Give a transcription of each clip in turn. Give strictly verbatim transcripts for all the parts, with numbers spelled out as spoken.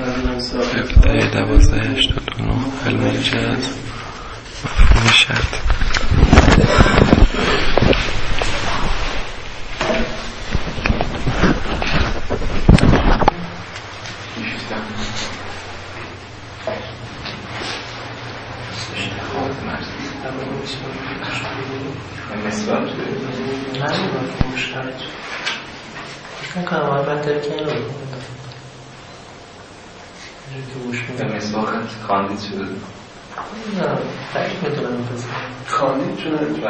ابتدای دوازده هشتاد و نه علم جهت مفهوم شرط. کاندید شده نه تایید میتونم بپسیم کاندید شده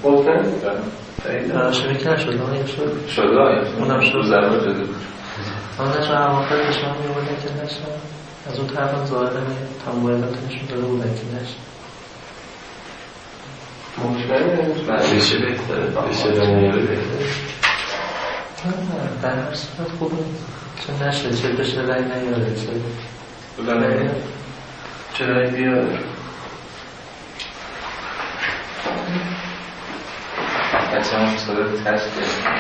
گفتن شبکه نشده آیا شد شده آیا اونم شد ضربه شده آن نشد اواخر بشم میبودن که نشد از اون طرف هم ظاهره تمویلات نشون داده بودن که نشد مشکلی بشه بهتره بشه دنیاره بهتره در هر صورت خوبه چه نشد چه بشه رای نیاره چه بله چرا بیاره بچه هم صدر تشت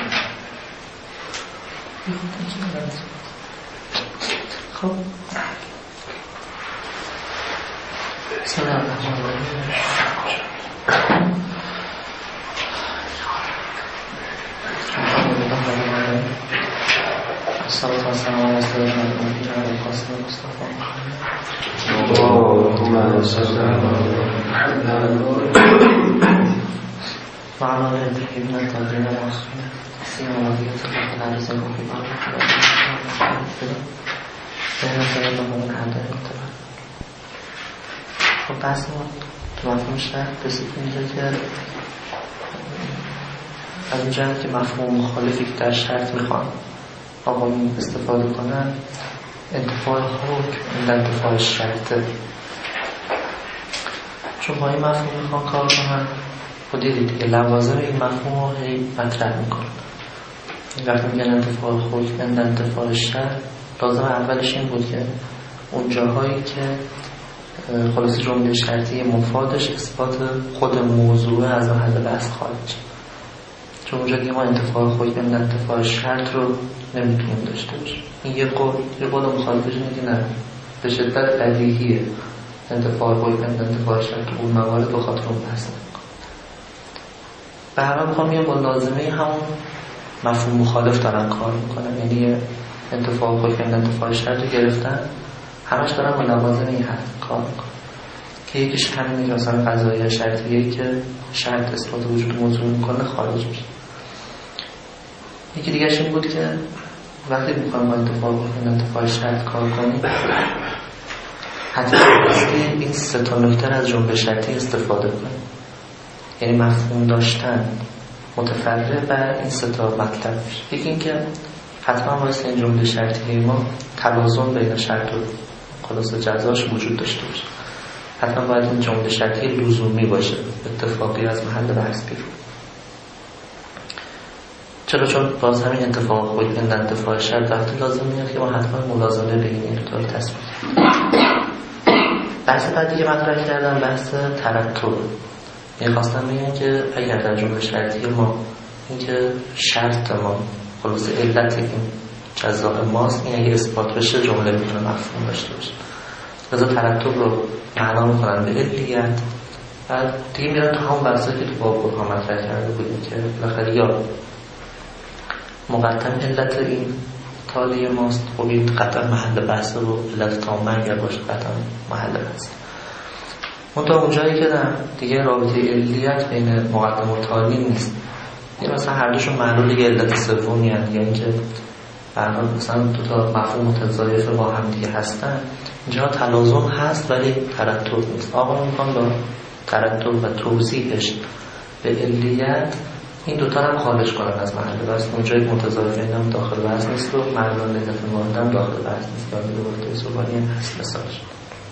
خب سلام الصلاة والسلام على سيدنا محمد وعلى آله وصحبه وسلم. اللهم صل على محمد وعلى آله الطيبين الطاهرين المعصومين سيما وصية الله رزقه في بعض بين سيدنا من عدد التبع. خب بحث ما تو مفهوم شرط رسید اینجا که از این جهت که مفهوم مخالفی که در شرط میخوان آقایون استفاده کنن انتفاع حکم در انتفاع شرطه، چون با این مفهوم میخوان کار کنن خود دیدید که لوازم این مفهوم رو هی مطرح میکنن. وقتی میگن انتفاع حکم در انتفاع شرط لازم اولش این بود که اون جاهایی که خلاص جمله شرطی مفادش اثبات خود موضوع از محل بحث خارج، چون اونجا که ما انتفاع حکم در انتفاع شرط رو نمیتونیم داشته باشیم. این یه قول یه قول مخالفش اینه که نه به شدت بدیهیه انتفاع حکم در انتفاع شرط اون موارد به خاطر اون بحث نمیکنه. به هر حال میخوام میگم با لازمه همون مفهوم مخالف دارن کار میکنن، یعنی انتفاع حکم در انتفاع شرط رو گرفتن همش دارن با لوازم این حد کار میکنن که یکیش همینه که مثلا قضایی شرطیه که شرط اثبات وجود موضوع میکنه خارج میشه. یکی دیگرش این بود که وقتی میخوایم با انتفاع حکم انتفاع شرط کار کنیم حتما این سه تا نکته از جمله شرطی استفاده کنیم، یعنی مفهوم داشتن متفرع بر این سه تا مطلب. یکی این که حتما باید این جمله شرطی ما توازن بین شرط و خلاص جزاش وجود داشته باشه. حتما باید این جمله شرطی لزومی باشه، اتفاقی از محل بحث بیرون. چرا؟ چون باز همین اتفاق خود این انتفاع شرط وقتی لازم میاد که ما حتما ملازمه بین این دو تا تصمیم. بحث بعدی که مطرح کردم بحث ترتب. یعنی خواستم بگم که اگر در جمله شرطی ما اینکه شرط ما خلاص علت این جزاء ماست، این اگه اثبات بشه جمله میتونه مفهوم داشته باشه. لذا ترتب رو معنا میکنن به علیت. بعد دیگه میرن تو همون بحثا که تو باب ها مطرح کرده بودیم که بالاخره یا مقدم علت این تالی ماست، خب این قطعا محل بحث رو علت تامه اگر باشه قطعا محل بحث. منطقه اونجایی که نه دیگه رابطه علیت بین مقدم و تالی نیست، یعنی مثلا هر دوشون معلول یه علت سومی هست، یعنی که برحال مثلا دو تا مفهوم متضایف با هم دیگه هستن، اینجا تلازم هست ولی ترتب نیست. آقا میخوان با ترتب و توضیحش به علیت این دوتا هم خارج کنن از محل بحث. اونجایی متضایفین هم داخل بحث نیست و معلول علت واحد هم داخل بحث نیست، ولی دوباره زبانی هم هست مثالش.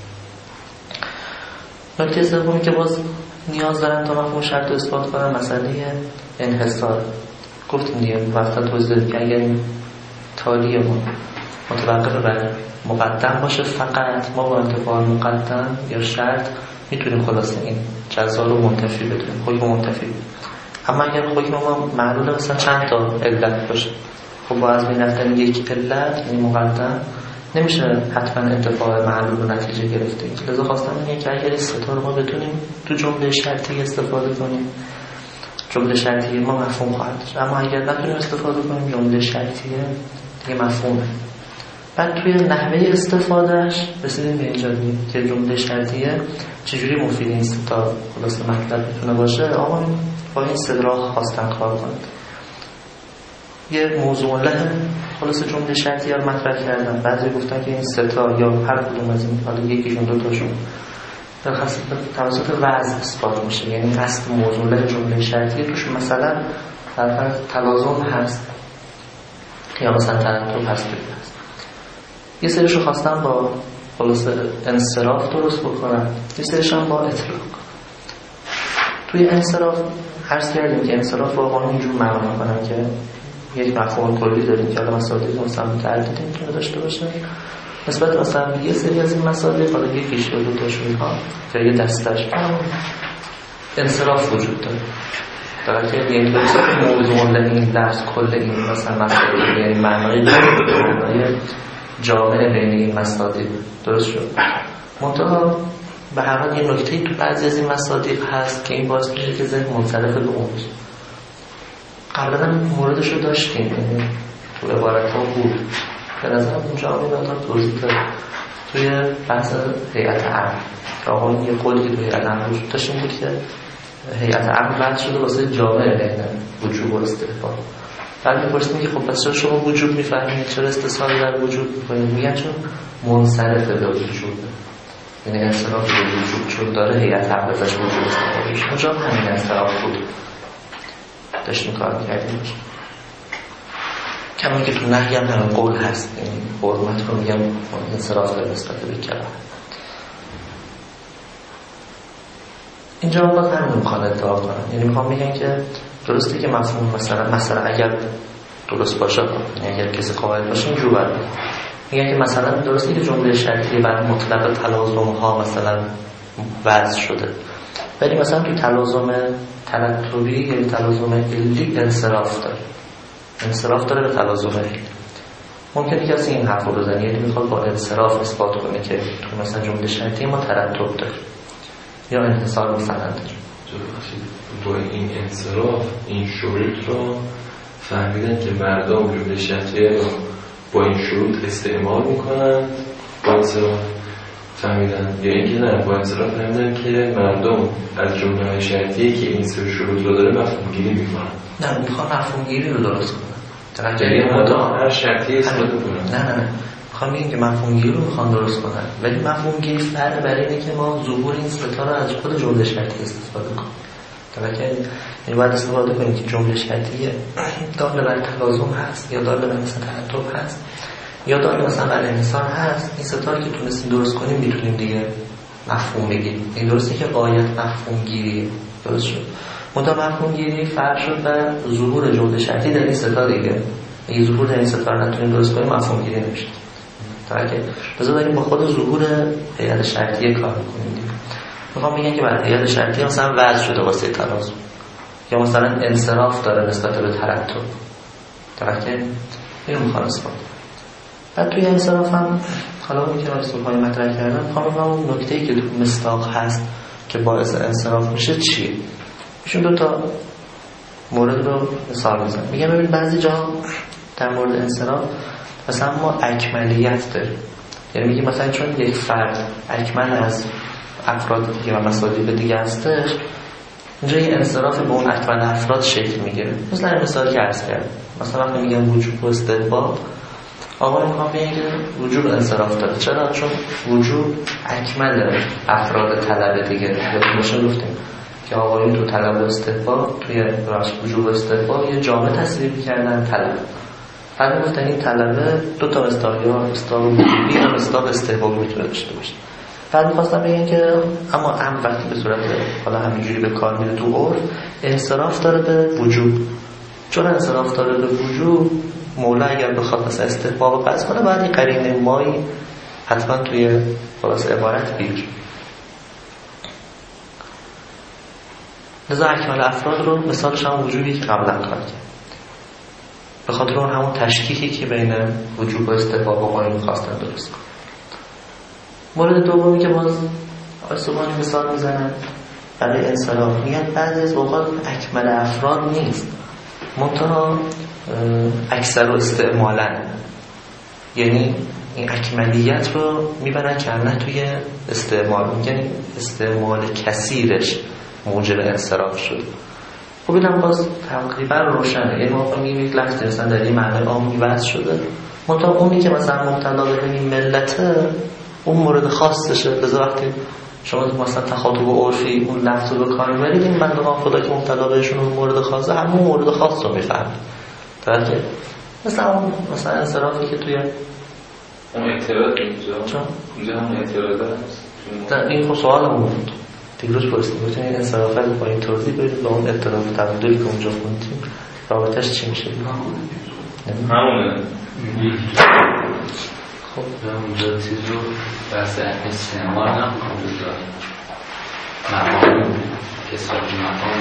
نکته سومی که باز نیاز دارن تا مفهوم شرط اثبات کنن مسئله انحصار. گفتیم دیگه وقتا توضیح دادیم که اگر این تالی ما متوقف بر مقدم باشه فقط ما با انتفاع مقدم یا شرط میتونیم خلاصه این جزا رو منتفی بدونیم، حکم منتفی بدونیم. اما اگر حکم ما معلومه مثلا چند تا علت باشه، خب با از بین رفتن یک علت یعنی مقدم نمیشه حتما انتفاع معلول و نتیجه گرفتیم. لذا خواستم اینه که اگر این ستا رو ما بتونیم تو جمله شرطی استفاده کنیم، جمله شرطی ما مفهوم خواهد داشت. اما اگر نتونیم استفاده کنیم جمله شرطیه دیگه مفهومه. بعد توی نحوه استفادهش رسیدیم به اینجا که جمله شرطیه چجوری مفید این ستا خلاص مطلب میتونه باشه. آقا با این صدراح خواستن کار کنید. یه موضوع له خلاص جمله شرطی رو مطرح کردن. بعضی گفتن که این ستا یا هر کدوم از این، حالا یکیشون دو تاشون درخواست توسط وضع اثبات میشه. یعنی اصل موضوع له جمله شرطی توش مثلا در تلازم هست یا مثلا ترتب هست. یه سریشو خواستن با خلاص انصراف درست بکنن، یه سریشان با اطلاق. توی انصراف عرض کردیم که انصراف واقعا اینجور معنا میکنن که یک مفهوم کلی داریم که حالا مصادیق مثلا متعدد میتونه داشته باشه نسبت مثلا یه سری از این مصادیق، حالا یکیش یا دو تاشون ها که یه دستش انصراف وجود داره. در که یعنی درست موضوع این درس کل این مثلا مصادیق یعنی معنای معنای جامع بین این مصادیق درست شد. منتها به هر حال یه نکته‌ای تو بعضی از این مصادیق هست که این باعث میشه که ذهن منصرف به اون بشه. قبلا هم موردش رو داشتیم، یعنی تو عبارت ها بود به نظر اونجا هم این آدم توضیح داد توی بحث هیئت عقل که آقا یه قولی که توی هیئت عقل وجود داشت این بود که هیئت عقل بعد شده واسه جامع بین وجوب و استحباب. بعد می‌پرسیم که خب پس چرا شما وجوب می‌فهمید، چرا استثناء در وجود می‌کنید؟ میگن چون منصرف به وجود، یعنی انصراف به وجود چون داره هیئت عقل ازش وجود استفاده میشه. اونجا همین انصراف بود داشتیم کار می‌کردیم. کما که تو نهی هم همین قول هست، یعنی حرمت رو میگم انصراف داره نسبت به کلام. اینجا باز همین میخوان ادعا کنن، یعنی میخوان بگن که درسته که مفهوم مثلا مثلا اگر درست باشه، یعنی اگر کسی قائل باشه اینجور برد میگن که مثلا درسته که جمله شرطی بر مطلق تلازم ها مثلا وضع شده، ولی مثلا تو تلازم ترتبی یعنی تلازم علی انصراف داره، انصراف داره به تلازم علی. ممکنه کسی این حرف رو بزنه، یعنی میخواد با انصراف اثبات کنه که تو مثلا جمله شرطی ما ترتب داره یا انحصار مسند داره. با این انصراف این شروط رو فهمیدن که مردم جمله شرطی رو با این شروط استعمال میکنن، با انصراف فهمیدن، یا اینکه نه با انصراف فهمیدن که مردم از جمله شرطی که این سه شروط رو داره مفهوم گیری میکنن. نه میخوان مفهوم گیری رو درست کنن، یعنی مردم هر شرطی استفاده کنن. نه نه میخوام بگم که مفهوم گیری رو میخوان درست کنن، ولی مفهوم گیری فرق بر اینه که ما ظهور این ستا رو از خود جمله شرطی استفاده کنیم. طبعا این باید استفاده کنیم که جمله شرطی دال بر تلازم هست یا دال بر مثلا ترتب هست یا دال مثلا بر انحصار هست. این ستا رو که تونستیم درست کنیم میتونیم دیگه مفهوم بگیریم. این درسته که غایت مفهوم گیری درست شد، منتها مفهوم گیری فرق شد بر ظهور جمله شرطی در این ستا دیگه. اگه ظهور در این ستا رو نتونیم درست کنیم مفهوم گیری نمیشه. طبعا بذار داریم با خود ظهور هیئت شرطی کار میکنیم دیگه. میخوام بگم که بعد هیئت شرطی مثلا وضع شده واسه تلازم یا مثلا انصراف داره نسبت به ترتب، طبعا که اینو میخوام اثبات. بعد توی انصراف هم حالا اون که رسول‌های مطرح کردن میخوام بگم اون نکته‌ای که تو مصداق هست که باعث انصراف میشه چیه. ایشون دو تا مورد رو مثال میزنن. میگم ببین بعضی جا در مورد انصراف مثلا ما اکمالیت داریم، یعنی میگیم مثلا چون یک فرد اکمل از افراد دیگه و مصادیق دیگه هستش، اینجا یه انصراف به اون اکمل افراد شکل میگیره. مثلا این مثال که عرض کردم، مثلا وقتی میگم وجوب و استحباب، آقا میخوام بگم که وجوب انصراف داره. چرا؟ چون وجوب اکمل افراد طلب دیگه. یادتون گفتیم که آقایون تو طلب و استحباب توی راش وجوب و استحباب یه جامعه تصریف کردن طلب. بعد گفتن این طلبه دو تا مصداقی ها، مصداق وجوبی و مصداق استحبابی میتونه داشته باشه. بعد می‌خواستم بگم که اما هم وقتی به صورت حالا همینجوری به کار میره تو عرف انصراف داره به وجوب. چون انصراف داره به وجوب، مولا اگر بخواد مثلا استحباب رو قصد کنه باید این قرینه مایی حتما توی خلاص عبارت بگیر. لذا اکمل افراد رو مثالش هم وجوبی که قبلا کار کرد. به خاطر اون همون تشکیکی که بین وجوب و استحباب و قانون خواستن درست کنن. مورد دومی که باز آیسوبانی مثال میزنن برای انصراف، میگن بعضی از اوقات اکمل افراد نیست، منتها اکثر و استعمالن، یعنی این اکملیت رو میبرن کنه توی استعمال، یعنی استعمال کثیرش موجب انصراف شد. خب اینم باز تقریبا روشنه، یعنی ما میگیم یک لفظ مثلا در این معنی عامی وضع شده، منتها اونی که مثلا مبتلا به این ملته اون مورد خاصشه، لذا وقتی شما مثلا تخاطب عرفی اون لفظ رو به کار میبرید، این بندگان خدا که مبتلا بهشون اون مورد خاصه همون مورد خاص رو میفهمید. درسته؟ مثلا مثلا انصرافی که توی اون اعتراض اینجا اونجا همون اعتراض هست. این خب سوالمون بود دیگه روش پرسید بودیم این انصرافت با این توضیح برید با اون اعتراض تبدیلی که اونجا خوندیم رابطش چی میشه؟ همونه. خب اونجا چیز رو بحث استعمال نمی‌کنم بذار مقام کسرت مقام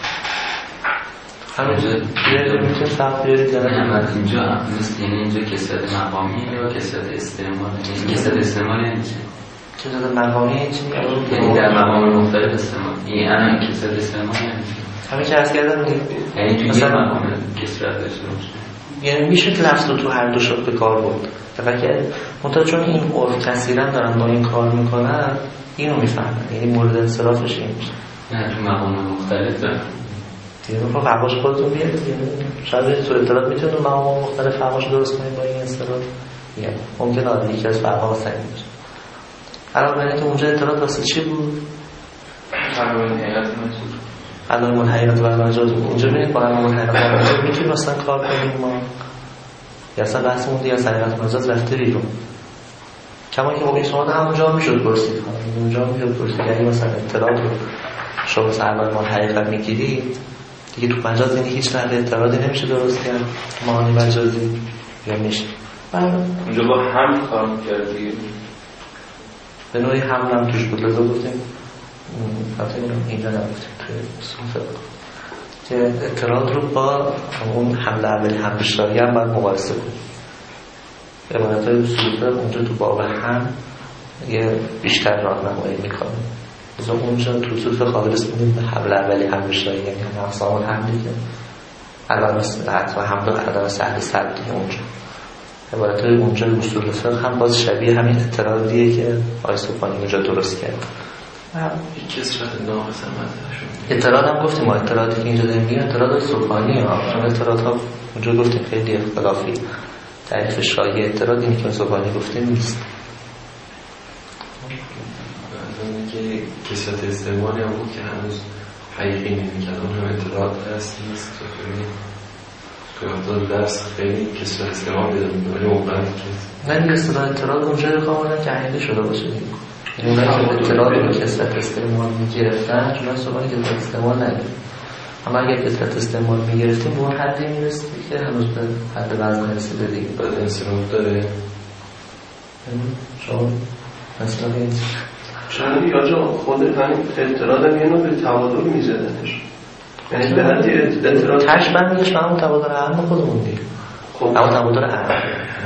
همینجا بیارید میتونیم فرق بیارید نه اینجا مثل یعنی اینجا کسرت مقامی یا کسرت استعمال، یعنی کسرت استعمال یعنی چی؟ کسرت مقامی یعنی چی؟ یعنی در مقام مختلف استعمال، یعنی الان کسرت استعمال یعنی چی؟ همین که عرض کردم یعنی توی یه مقام کسرت داشته باشه، یعنی میشه که لفظ رو تو هر دو شد به کار بود فقط منتها چون این عرف کثیرا دارن با این کار میکنن اینو میفهمن، یعنی مورد انصرافش این میشه. نه تو مقام مختلف دارن دیگه رو فقاش خودتون بیارید، شاید تو اطلاعات میتونید اون مقام مختلف فقاش درست کنید با این انصراف. یعنی ممکنه آدمی یکی از فرقا واسه این باشه. الان ببینید اونجا اطلاعات واسه چی بود؟ قانون حقیقت مجاز. علائم حقیقت و مجاز. اونجا ببینید با علائم حقیقت و مجاز میتونیم مثلا کار کنیم ما. یا اصلا بحثمون دیگه از حقیقت مجاز رفته بیرون. کما که موقعی شما همونجا میشد پرسید، اونجا میشد پرسید اگه مثلا اطلاعات رو شما مثلا علائم حقیقت میگیرید دیگه تو مجاز یعنی هیچ نحوه اعتراضی نمیشه درست کرد معانی مجازی یا میشه. اونجا با هم کار می‌کرد دیگه. به نوعی حمل هم توش بود، لذا گفتیم حتی اینجا نگفتیم توی صوفه که اعتراض رو با اون حمل اولی حمل شرعی هم باید مقایسه کنیم. عبارت های صوفه اونجا تو باب هم یه بیشتر راهنمایی میکنه، لذا اونجا تو صوفه خالص میدیم به حمل اولی حمل شرعی، یعنی هم اقسام حملی که الان حتما حمل و عدم سهل سبتی اونجا عبارت های اونجا اصول فقه هم باز شبیه همین اعتراضیه که آقای صوفانی اونجا درست کرد. یک کسرت ناقص هم ازشون اعتراض هم گفتیم ما اعتراضی که اینجا داریم میگیم اعتراض های صوفانی ها، چون اعتراض ها اونجا گفتیم خیلی اختلافی، تعریف شایع اعتراض اینی که صوفانی گفتیم نیست. بعضی که کسرت استعمالی هم بود که هنوز حقیقی نمی‌کرد، اون هم اعتراض هست نیست که اعتراض درس خیلی کسرت استعمال بیده میده ولی موقعی که نه دیگه اصطلاح اعتراض اونجا رو کاملا که عقیده شده باشه دیگه، یعنی اونایی که اعتراض رو کسرت استعمال میگرفتن چون صوفانی کسرت استعمال نگرفت، اما اگر کسرت استعمال میگرفتیم به اون حدی میرسید که هنوز به حد وزن نرسیده دیگه. بعد انصراف داره شما مثلا این چند دیگه آجا خود همین اعتراض هم یه نوع به تعادل میزدنش، یعنی به حدی اعتراض تش بندش به همون تعادل اهم خودمون دیگه، همون تعادل اهم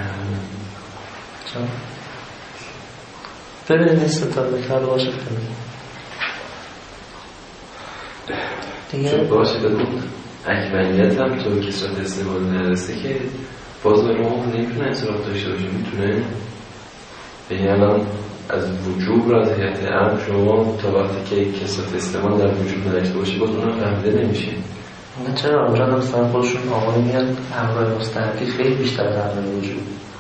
چون ببینید این ستا بکر باشه دیگه باشه بگود اکملیت هم تو کسرت استعمال نرسه که باز به روح نمیتونه انصراف داشته باشه، میتونه یعنی الان از وجوب را از حیات عام شما تا وقتی که کسرت استعمال در وجوب نداشته باشه باز اونم فهمیده نمیشه. نه چرا اونجا هم مثلا خودشون آقای میاد امرای مستحقی خیلی بیشتر از امرای وجوب،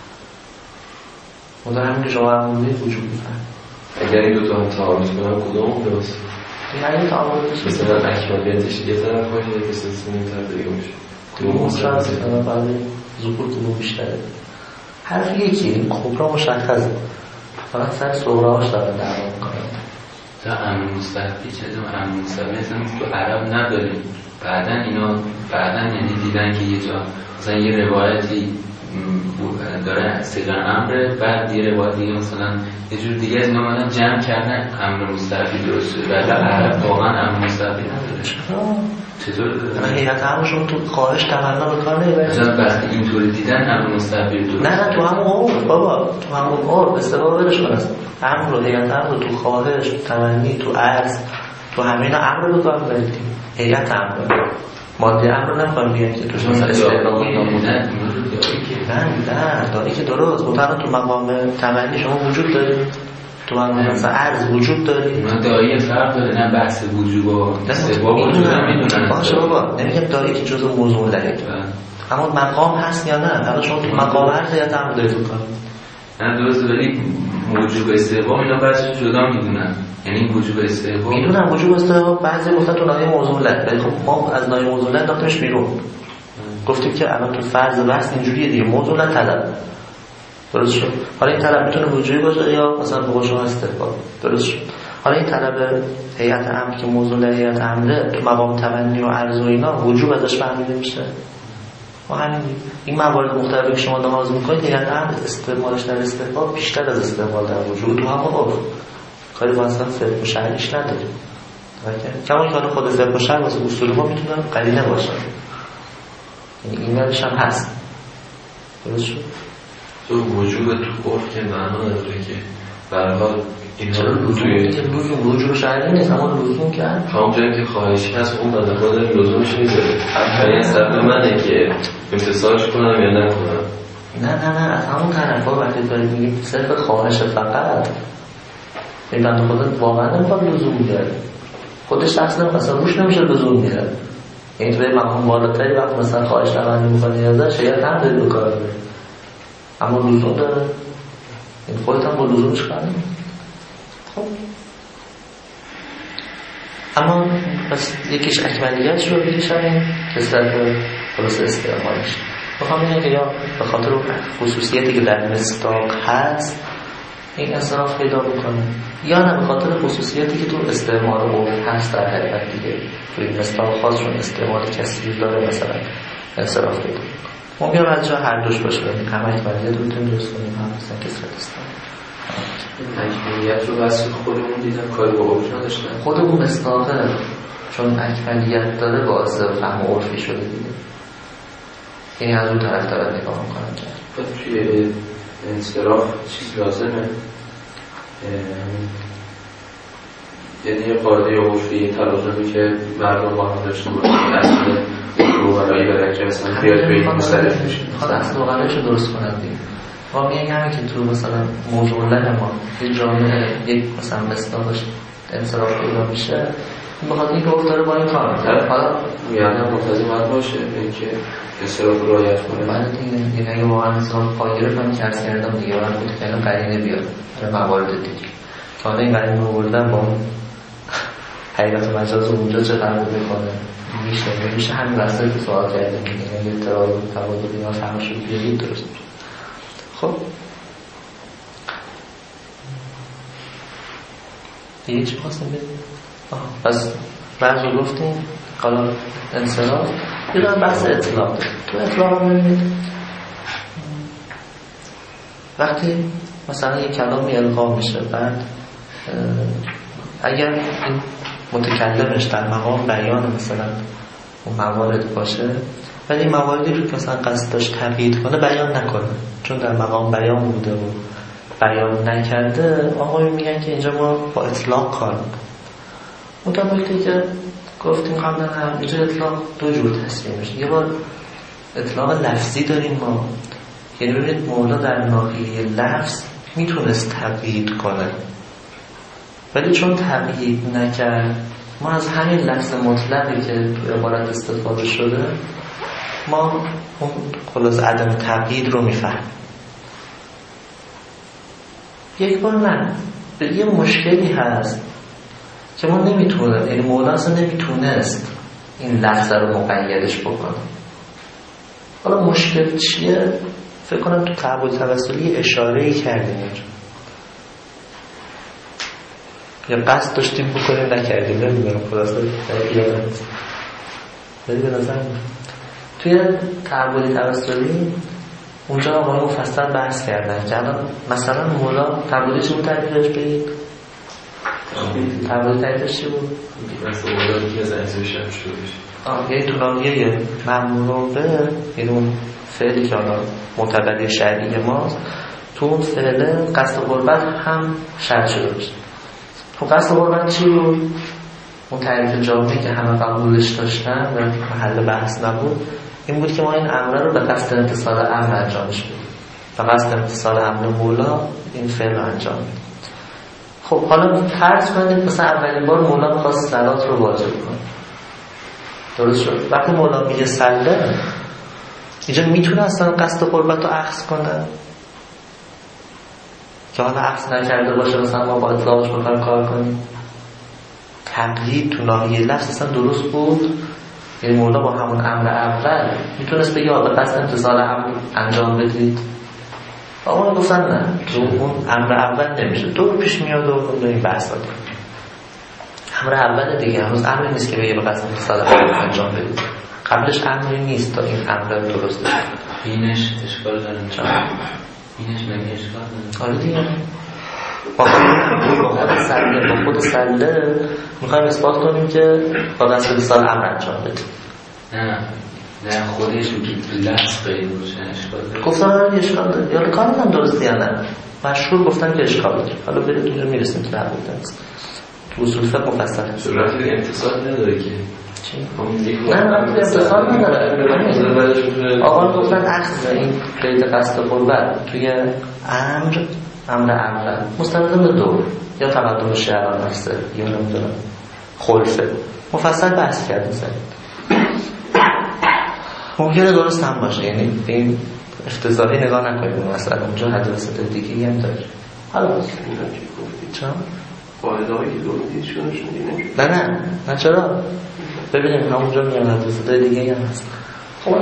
اون در همین که شما امروی وجوب میفهم. اگر این دو تا هم تعارض کنن کدوم درست؟ یعنی تعارض بشه مثلا اکمالیتش یه طرف باشه یه کسرت استعمال طرف دیگه باشه، کدوم شانس کنه بعد ظهور کدوم بیشتره. حرف یکی کبرا مشخصه، فقط سر صغراهاش دارن دعوا میکنن. تا امر مستحقی چه دو امر مستحقی اصلا تو عرب نداریم، بعدن اینا بعدن یعنی دیدن که یه جا مثلا یه روایتی داره سیغه امره، بعد یه روایت دیگه مثلا یه جور دیگه از اینا مدن جمع کردن امر مستحقی درست شده، بعد عرب واقعا امر مستحقی نداره. چطور داره؟ من هیئت امرشون تو خواهش تمنا به کار نمیبرن. مثلا وقتی اینطوری دیدن همون مستقبل درست. نه نه تو همون عمر بابا، تو همون عمر استفاده برش کن است. امر رو هیئت امر رو تو خواهش، تو تمنی، تو عرض، تو همین امر به کار ببرید. هیئت امر ماده امر رو نمیخوایم بیان که توش مثلا استعلام نمونه نه نه داری که درست بودن تو مقام تمنی شما وجود داری، تو مقام مثلا عرض وجود داری. من دایی فرق داره، نه بحث وجوب و استحباب رو جدا میدونن. باشه بابا نمیگم دایی که جزء موضوع لگه، اما مقام هست یا نه؟ حالا شما تو مقام عرض یا تمام دارید میکنید. نه درسته، ولی وجوب استحباب اینا بحثش جدا میدونن. یعنی وجوب استحباب میدونم وجوب استحباب بعضی گفتن تو نایه موضوع لگه، ولی خب ما از نایه موضوع لگه داختمش بیرون. گفتیم که الان تو فرض بحث اینجوریه دیگه، موضوع لگه طلب. درست شد. حالا این طلب میتونه وجودی باشه یا مثلا به قول شما استحباب. درست شد. حالا این طلب هیئت امر که موضوع هیئت امره تو مقام تمنی و عرض و اینا وجوب ازش فهمیده میشه. و همین این موارد مختلفی که شما لحاظ میکنید هیئت امر استعمالش در استحباب بیشتر از استعمال در وجود تو همون عرف. کاری با اصلا فقه و شرعیش نداره. کما اینکه خود فقه و شرع واسه اصول ما میتونه قرینه باشه. یعنی این ورش هم هست. درست شد. تو وجوب تو عرف که معنا نداره که برای حال این چرا لزوم وجوب شرعی نیست، اما لزوم که همون جایی که خواهشی هست اون بنده خدا لزومش نیست. این سبب منه که امتصالش کنم یا نکنم. نه نه نه از همون طرف ها وقتی دارید میگیم صرف خواهش فقط این بنده خدا واقعا نمیخواد لزوم بیاره، خودش شخص نمیخواد روش نمیشه لزوم بیاره. یعنی توی مقام بالاتری وقت مثلا خواهش تمنی میکنی ازش شاید هم داری بکار بره، اما لزوم داره. این خودت هم با لزومش کنی. خب اما بس یکیش اکمالیت شد، یکیش همین کسرت خلاص استعمالش. بخوام اینه که یا به خاطر خصوصیتی که در مصداق هست این اصراف پیدا بکنه، یا نه به خاطر خصوصیتی که تو استعمال عرف هست در حقیقت دیگه توی مصداق خاصشون استعمال کسی داره مثلا اصراف پیدا بکنه. ممکنه از جا هر دوش باشه، یعنی هم اکمالیت رو تیم درست کنیم هم مثلا کسرت استعمال. اکمالیت رو وصف خودمون دیدم کاری با عرف نداشتن. خودمون مصداقه چون اکمالیت داره باعث فهم عرفی شده دیگه، یعنی از اون طرف دارد نگاه میکنم کرد. توی انصراف چیز لازمه، یعنی یه قاعده عرفی تلازمی که مردم با هم داشته باشن اصل روغلایی برای که اصلا بیاد به این مصرف میشه خواهد اصل روغلایش رو درست کنند دیگه. ما میگه همه که تو مثلا موضوع لن ما یه جامعه یک مثلا مصداقش انصراف پیدا میشه بخاطر اینکه عرف داره با این کار میکنه. حالا یعنی ملتزم باید باشه اینکه انصراف رو رعایت کنه. بعد دیگه یعنی اگه واقعا انصراف پای گرفتم که عرض کردم دیگه باید بود که الان قرینه بیاد برای موارد دیگه که حالا این قرینه رو بردن با حقیقت مجاز اونجا چه فرق میکنه میشه میشه همین بحثایی که سوال کردیم یعنی اعتراض و تبادل اینا فهمش رو بیارید درست میشه. خب دیگه چی خواستم بگیم؟ پس بعض رو گفتیم حالا انصراف یه دارم بحث اطلاق داریم. تو اطلاق هم ببینید وقتی مثلا یه کلامی القا میشه بعد اگر این متکلمش در مقام بیان مثلا اون موارد باشه ولی این مواردی رو که مثلا قصد داشت تبیید کنه بیان نکنه چون در مقام بیان بوده و بیان نکرده آقای میگن که اینجا ما با اطلاق کار میکنیم. مطابقی که گفتیم قبلا هم اینجا اطلاق دو جور تصمیم میشه. یه بار اطلاق لفظی داریم ما، یعنی ببینید مولا در ناحیه لفظ میتونست تبیید کنه ولی چون تبیید نکرد ما از همین لفظ مطلقی که تو عبارت استفاده شده ما اون خلاص عدم تبیید رو میفهمیم. یک بار نه یه مشکلی هست که ما نمیتونه، یعنی مولا اصلا نمیتونست این لفظ رو مقیدش بکنه. حالا مشکل چیه؟ فکر کنم تو تعبیر توسلی اشاره‌ای کردیم اینجا یا قصد داشتیم بکنیم نکردیم نمیدونم خلاصه یادم نیست ولی به نظر توی تعبیر توسلی اونجا آقای مفصل بحث کردن که الان مثلا مولا تعبیرش رو تعبیرش بگید تعبیر تاییدش چی بود؟ مثلا اولادی از عزیز شب شده بشه آه یه تونامیه ممنون به این اون فعلی که آنها معتبری شرعی ماست تو اون فعله قصد قربت هم شرط شده باشه. خب قصد قربت چی بود؟ اون تعریف جامعی که همه قبولش داشتن و محل بحث نبود این بود که ما این امره رو به قصد امتصال امر انجامش بدیم و قصد امتصال امر مولا این فعل رو انجام بدیم. خب حالا فرض کنید مثلا اولین بار مولا می‌خواست صلات رو واجب کنه، درست شد؟ وقتی مولا میگه سله اینجا میتونه اصلا قصد قربت رو اخذ کنه که حالا اخذ نکرده باشه مثلا ما با اطلاقش بکنم کار کنیم. تقیید تو ناحیه لفظ اصلا درست بود، یعنی مولا با همون امر اول میتونست بگه به قصد امتصال امر انجام بدید. آقا گفتن نه، تو اون امر اول نمیشه، دور پیش میاد و به این بحث داد. امر اول دیگه هنوز امری نیست که بگه به قصد امتصال امر انجام بدید، قبلش امری نیست تا این امر درست بشه. اینش اشکال داره چرا؟ اینش نمیشه اشکال داره. آره دیگه با خود سله با خود سله میخوایم اثبات کنیم که با قصد امتصال امر انجام بدید. نه نه خودش که لفظ قید باشه اشکال داره. گفتن اشکال داره یا کار هم درسته یا نه؟ مشهور گفتن که اشکال داره. حالا برید اونجا میرسیم که در بودن تو اصول فقه مفصل هست. صورت امتصال نداره که چی؟ نه نه امتصال نداره. آقا گفتن اخذ این قید قصد قربت توی امر امر اول مستند به دو یا تقدم شرع نفسه یا نمیدونم خلفه مفصل بحث کردیم زدید. ممکنه درست هم باشه، یعنی این افتضاحی نگاه نکنید اون مثلا اونجا حدیث دیگه هم داره. حالا اینا چی گفتید؟ چرا؟ قاعده‌ای که درودی شونشون دیگه نه نه نه چرا؟ ببینیم همونجا میان حدیث دیگه هم هست. خب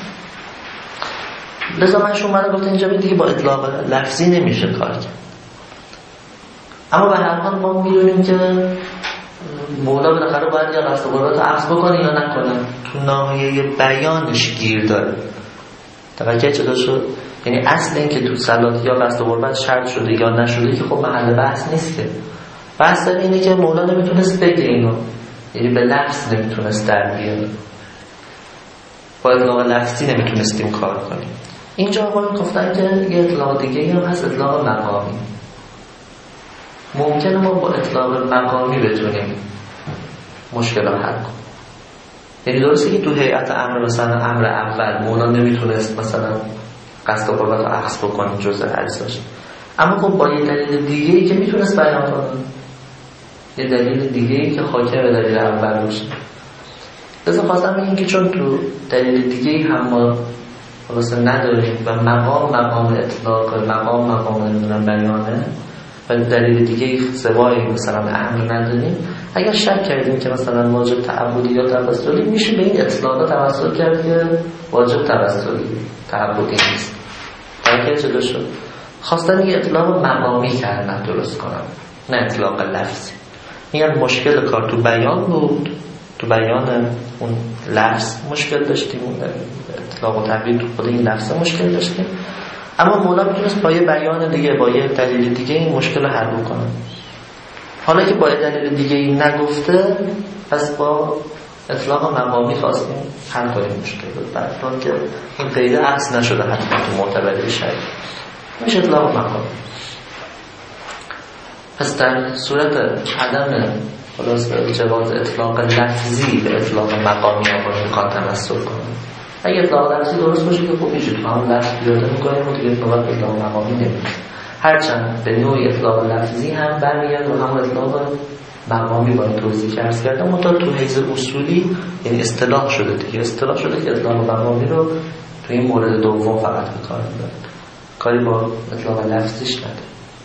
لذا من شما رو گفت اینجا دیگه با اطلاق لفظی نمیشه کار کرد. اما به هر حال ما میدونیم که مولا بالاخره باید یا قصد قربت رو عکس بکنه یا نکنه، تو ناحیه بیانش گیر داره. توجه چطور شد؟ یعنی اصل این که تو صلات یا قصد قربت شرط شده یا نشده که خب محل بحث نیست که. بحث اینه که مولا نمیتونست بگه اینو، یعنی به لفظ نمیتونست در بیاره، با اطلاق لفظی نمیتونستیم کار کنیم. اینجا آقایون گفتن که یه اطلاق دیگه هم هست، اطلاق مقامی. ممکنه ما با اطلاق مقامی بتونیم مشکل رو حل کنیم. یعنی درسته که تو هیئت امر مثلا امر اول مولا نمیتونست مثلا قصد قربت رو اخذ بکنیم جزء حدیثش، اما خب با یه دلیل دیگه‌ای که میتونست بیان کنه، یه دلیل دیگه‌ای که حاکم به دلیل اول باشه. لذا خواستم بگیم که چون تو دلیل دیگه‌ای هم ما خلاصه نداریم و مقام مقام اطلاق مقام مقام نمیدونم بیانه و دلیل دیگه‌ای سوای مثلا امر نداریم، اگر شک کردیم که مثلا واجب تعبدی یا توسلی میشه به این اطلاق توسل کرد که واجب توسلی تعبدی نیست. درکه چطور شد؟ خواستم یه اطلاق مقامی کردن درست کنم، نه اطلاق لفظی. میگن مشکل کار تو بیان بود، تو بیان اون لفظ مشکل داشتیم، اون اطلاق و تعبیر تو خود این لفظ مشکل داشتیم، اما مولا میتونست با یه بیان دیگه با یه دلیل دیگه این مشکل رو حل کنه. حالا که با یه دلیل دیگه این نگفته، پس با اطلاق مقامی خواستیم حل کنیم مشکل رو، بعد که این قیده عکس نشده حتما تو معتبری شرعی میشه اطلاق مقامی. پس در صورت عدم خلاص جواز اطلاق لفظی به اطلاق مقامی آقای امکان تمثل کنیم. اگه اطلاق لفظی درست باشه که خوب میشه تو همون لفظ بیاده میکنیم و دیگه اطلاق اطلاق مقامی نمیشه. هرچند به نوعی اطلاق لفظی هم برمیگرد و همون اطلاق مقامی با این توضیح که عرض کردم، منتها تو حیز اصولی یعنی اصطلاح شده دیگه، اصطلاح شده که اطلاق مقامی رو تو این مورد دوم فقط به کار میبرد، کاری با اطلاق لفظیش نداره.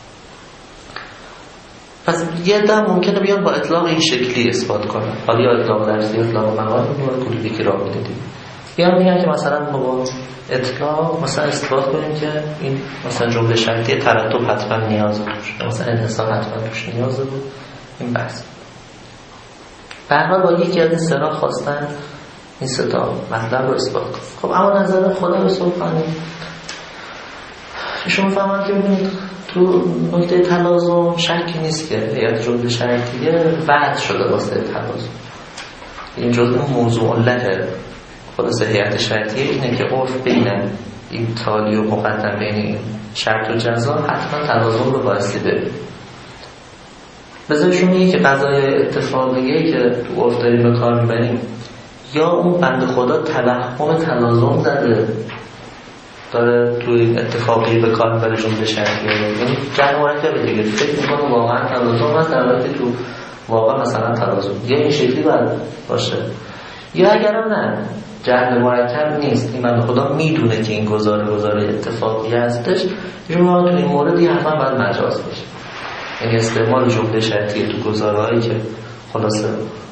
پس یه دم ممکنه بیان با اطلاق این شکلی اثبات کنن، حالا یا اطلاق لفظی یا اطلاق مقامی رو کلی که راه میدادیم. بیان میگن که مثلا با اطلاق مثلا اثبات کنیم که این مثلا جمله شرطی ترتب حتما نیازه توش، مثلا انحصار حتما توش نیازه بود. این بحث به هر حال با یکی از این سرا خواستن این ستا مطلب رو اثبات کنیم. خب اما نظر خدا رو سوال کنیم شما فهمند که ببینید تو نکته تلازم شکی نیست که هیئت جمله شرطیه وعد شده واسه تلازم. این جزء موضوع علت خلاص هیئت شرطیه اینه که عرف بین این تالی و مقدم بین این شرط و جزا حتما تلازم رو بایستی ببین. بذارشون میگه که قضای اتفاقیه که تو عرف داریم به کار میبریم یا اون بنده خدا توهم تلازم زده داره توی اتفاقی به کار میبره جمله شرطیه، یعنی جمع مرکبه دیگه، فکر میکنه واقعا تلازم هست در حالی که تو واقعا مثلا تلازم یا این شکلی باید باشه، یا اگرم نه جمع مرکب نیست، این بنده خدا میدونه که این گزاره گزاره اتفاقی هستش، شما تو این موردی حتما باید مجاز باشه. یعنی استعمال جمله شرطیه تو گزاره‌هایی که خلاصه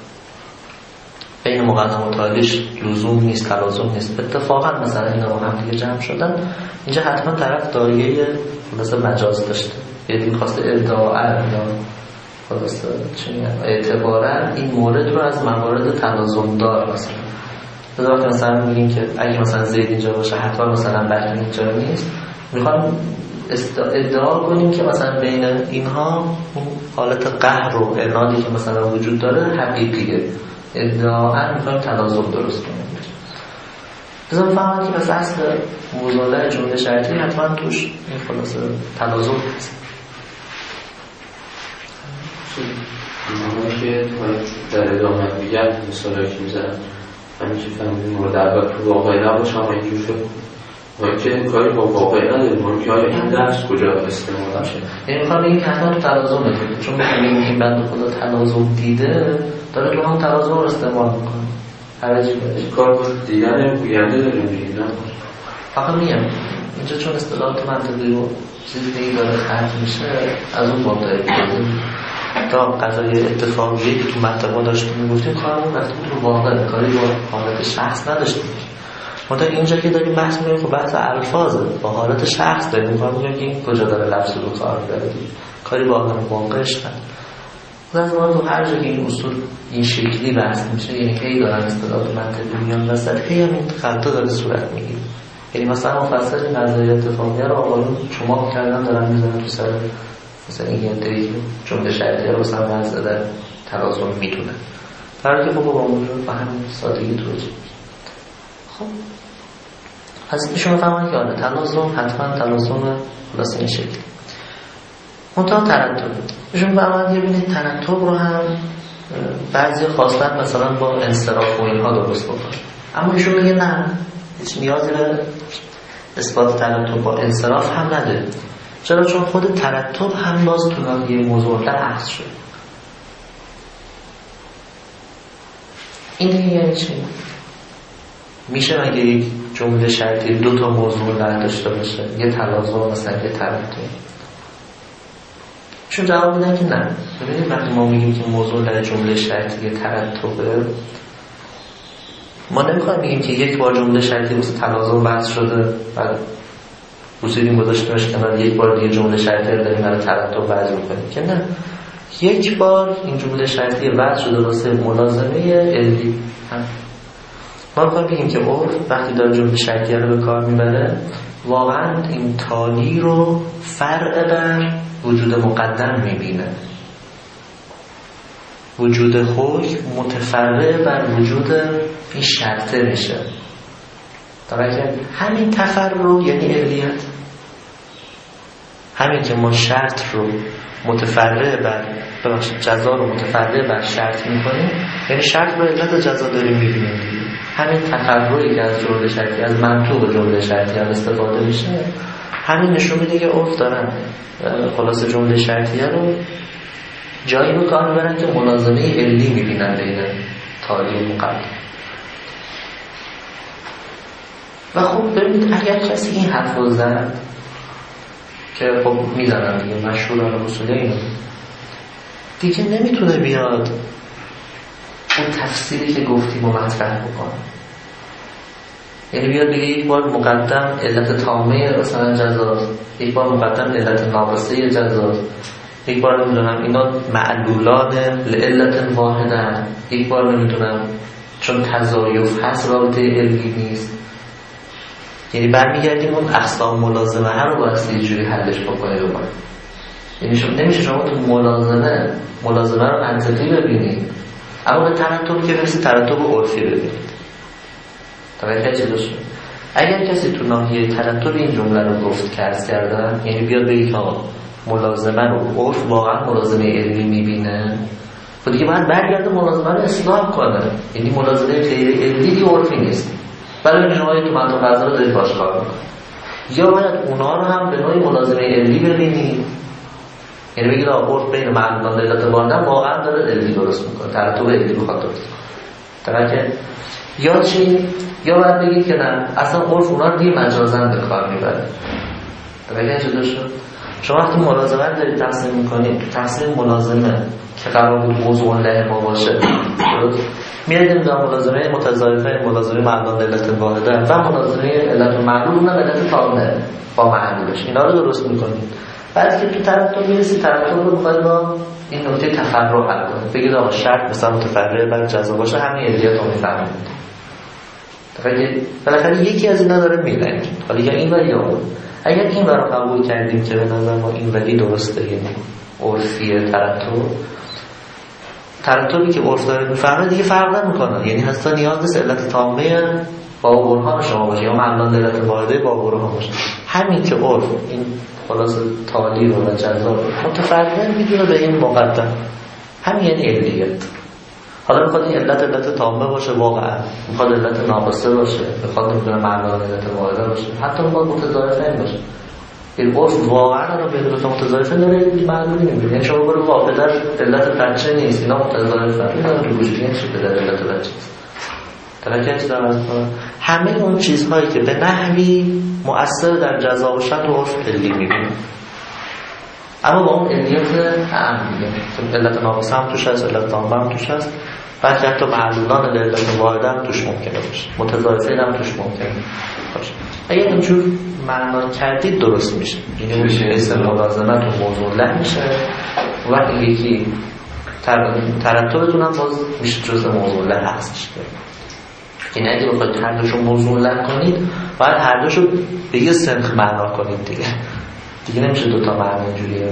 بین مقدم و تالیش لزوم نیست، تلازم نیست، اتفاقا مثلا اینا با هم دیگه جمع شدن، اینجا حتما طرف دایره خلاصه مجاز داشته، یعنی خواسته ادعا یا خلاصه چی میگن اعتبارا این مورد رو از موارد تلازم دار مثلا بذار وقتی مثلا میگیم که اگه مثلا زید اینجا باشه حتما مثلا بهمن اینجا نیست، میخوام ادعا کنیم که مثلا بین اینها حالت قهر و عنادی که مثلا وجود داره حقیقیه، ادعااً میخوایم تلازم درست کنیم. بذار فهمید که پس اصل موضوع جمله شرطی حتما توش این خلاصه تلازم هست. اما که در ادامه میگن مثالی که میزنن همین که فهمیدیم مورد اول تو واقعی نباشه اما اینجور شد ما که کاری با واقعی نداریم ما که آیا این درس کجا استعمال میشه، یعنی میخوام بگیم که حتما تو تلازم دیده، چون میخوام بگیم این بنده خدا تلازم دیده داره تو هم تلازم رو استعمال میکنه حرجی باشه کار با دیدن گوینده داریم دیگه نه فقط میگم اینجا چون اصطلاحات منطقی و چیزی دیگه داره خرج میشه از اون باب داره بیده تا قضای اتفاقیه که تو منطقه داشتیم میگفتیم کارمون رفتیم تو واقع کاری با حالت شخص نداشتیم. منطقه اینجا که داریم بحث میکنیم خب بحث الفاظه با حالت شخص داریم میگم که این کجا داره لفظ رو کار میبره کاری با هم واقعش ند از ما تو هر جا که این اصول این شکلی بحث میشه یعنی هی دارن اصطلاحات منطقی میان وسط هی هم این خلطه داره صورت میگیره. یعنی مثلا مفصل این قضایی اتفاقیه رو آقایون شما کردن دارن میزنن تو سر مثلا این یه دری جمله شرطیه رو مثلا وضع در تلازم میدونن برای که خب با موجود به همین سادگی توجه. خب از ایشون فهمن که آره تلازم حتما تلازم خلاص این شکلی منطقه ترتب ایشون فهمن که ببینید ترتب رو هم بعضی خواستن مثلا با انصراف و اینها درست بکنن، اما ایشون میگه نه هیچ نیازی به اثبات ترتب با انصراف هم نداره. چرا؟ چون خود ترتب هم باز تو یه موضوع در عکس شد. این یعنی چی؟ میشه مگه یک جمله شرطی دو تا موضوع در داشته باشه، یه تلازم مثلا یه ترتب؟ چون جواب میدن که نه. ببینید وقتی ما میگیم که موضوع در جمله شرطی یه ترتبه ما نمیخوایم بگیم که یک بار جمله شرطی مثل تلازم بحث شده بعد بسیدیم گذاشتیمش کنار یک بار دیگه جمله شرطی رو داریم برای ترتب وضع میکنیم که نه، یک بار این جمله شرطی وضع شده واسه ملازمه علمی. ما میخوایم بگیم که عرف وقتی داره جمله شرطی رو به کار میبره واقعا این تالی رو فرع بر وجود مقدم میبینه، وجود حکم متفرع بر وجود این شرطه میشه. درکه همین تفرع یعنی علیت، همین که ما شرط رو متفرع بر ببخشید جزا رو متفرع بر شرط میکنیم یعنی شرط رو علت جزا داریم میبینیم دیگه. همین تفرعی که از جمله شرطی از منطوق جمله شرطی هم استفاده میشه همین نشون میده که عرف دارن خلاص جمله شرطیه رو جایی رو کار میبرن که ملازمه علی میبینن بین تالی و مقدم. و خب ببینید اگر کسی این حرف رو زد که خب میزنن دیگه مشهوران و اصوله اینو دیگه نمیتونه بیاد اون تفسیری که گفتیم و مطرح بکنه، یعنی بیاد بگه یک بار مقدم علت تامه مثلا جزاست، یک بار مقدم علت ناقصه جزاست، یک بار نمیدونم اینا معلولان لعلت واحده، یک بار نمیدونم چون تضایف هست رابطه علمی نیست. یعنی برمیگردیم اون اقسام ملازمه ها رو باید یه جوری حلش بکنه. یعنی شما نمیشه شما تو ملازمه ملازمه رو منطقی ببینید اما به ترتب که برسید ترتب عرفی ببینید. توجه چی اگر کسی تو ناحیه ترتب این جمله رو گفت که عرض کردن، یعنی بیاد بگید ها ملازمه رو عرف واقعا ملازمه علمی میبینه، خب دیگه باید برگرده ملازمه رو اصلاح کنه. یعنی ملازمه غیر علمی دیگه عرفی نیست، برای شما تو منطقه قضا رو دارید باش کار میکنید. یا باید اونا رو هم به نوعی ملازمه علمی ببینید، یعنی بگید عرف بین معلولان دلالت واردن واقعا داره علمی درست میکنه، ترتب علمی رو خاطر درست کنه. یا چی؟ یا باید بگید که نه اصلا عرف اونا رو دیگه مجازن به کار میبره. بگید چه شد؟ شما وقتی ملازمه دارید تقسیم میکنید، تقسیم ملازمه که قرار بود موضوع له ما باشه میاد این ملازمه متضاعفه، ملازمه معلولان علت واحده و ملازمه علت معلول اونم علت تامه با معلولش، اینا رو درست میکنید. بعد که تو ترتب میرسید ترتب رو میخواید با این نقطه تفرع حل کنید. بگید آقا شرط مثلا متفرع برای جزا باشه همین علیت رو میفهمید. بالاخره یکی از اینا داره میلنگ، حالا یا این ولی یا اون. اگر این رو قبول کردیم که به نظر ما این ولی درسته، یعنی عرفیه ترتب ترتبی که عرف داره میفهمه دیگه فرق نمیکنه، یعنی حتی نیاز نیست علت تامه با برهان شما باشه یا معلولان علت واحده با برهان باشه. همین که عرف این خلاص تالی رو و جزا رو متفرقه میدونه به این مقدم، همین یعنی علیت. حالا میخواد این علت علت تامه باشه، واقعا میخواد علت ناقصه باشه، میخواد نمیدونه معلولان علت واحده باشه، حتی میخواد متضاعفه باشه. این عرف واقعا رو به علت متضاعفه داره معلومی نمیدونه. یعنی شما برو واقعا علت بچه نیست، اینا متضاعفه اینا رو گوش این چی به علت بچه است. توجه دارید؟ همه اون چیزهایی که به نحوی مؤثر در جزا باشن رو عرف علی میبینه، اما با اون علیت اعم دیگه، علت ناقصه هم توش هست، علت تامه هم توش هست، بعد حتی معلولان علت واحده هم توش ممکنه باشه، متضاعفه هم توش ممکنه باشه. اگر اینجور معنا کردید درست میشه، یعنی میشه اسم ملازمه تو موضوع له میشه و وقتی یکی ترتبتون هم باز میشه جزء موضوع له هستش. یعنی اگه بخواید هر دوشو موضوع له کنید باید هر دوشو به یه سنخ معنا کنید دیگه دیگه نمیشه دوتا معنا اینجوریه.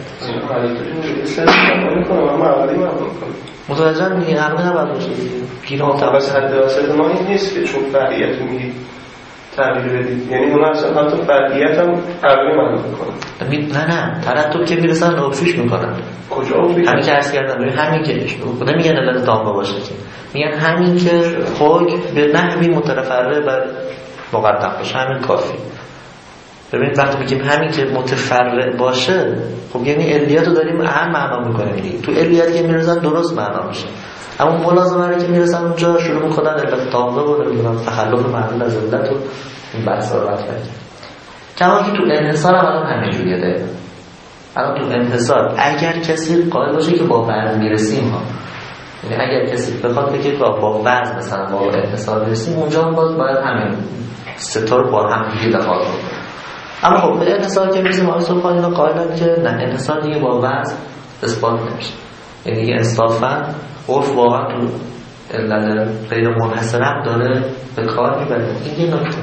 متوجه میگه عقلی نباید باشه دیگه بس حد واسط ما این نیست که چون فرعیت میگی تغییر بدید، یعنی اون اصلا حتی فرعیت هم عقلی معنا میکنه. نه نه ترتب که میرسن عرفیش میکنن. کجا عرفیش؟ همین که عرض کردم همین که خدا میگن علت تامه باشه که میگن همین که حکم به نحوی متفرع بر مقدم باشه همین کافی. ببینید وقتی میگیم همین که متفرع باشه خب یعنی علیت رو داریم اهم معنا میکنیم دیگه. تو علیت که میرسن درست معنا میشه، اما ملازمه رو که میرسن اونجا شروع میکنن علت تامه و نمیدونم تخلف معلول از علت و این بحثا رو مطرح کردن. کما که تو انحصار هم الان همینجوریه داره. الان تو انحصار اگر کسی قائل باشه که با وزن میرسیم ها، یعنی اگر کسی بخواد بگه با وزن مثلا با انحصار میرسیم اونجا هم باز باید همین ستا رو با هم دیگه لحاظ کنیم. اما خب به انحصار که میرسیم آقای صبحان اینا قائلن که نه انحصار دیگه با وزن اثبات نمیشه، یعنی دیگه انصافا عرف واقعا تو علل غیر منحصر هم داره به کار میبره. این یه نکته.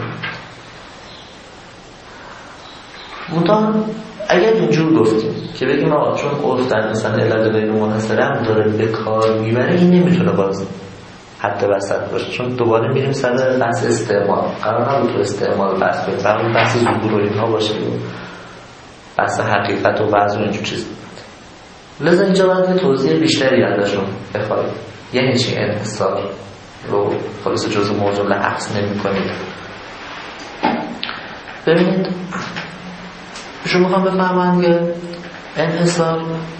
منتها اگر اینجور گفتیم که بگیم آقا چون عرف در مثلا علل غیر منحصر هم داره به کار میبره، این نمیتونه باز حد وسط باشه، چون دوباره میریم سر بحث استعمال. قرار نبود تو استعمال بحث کنیم، قرار بحث ظهور و اینها باشه، بحث حقیقت و بعض اینجور چیز. لذا اینجا باید توضیح بیشتری ازشون بخواهیم. یعنی چی انحصار رو خلاص جزء موضوع لحظ نمی کنید. ببینید شما میخوام بفهمم که انحصار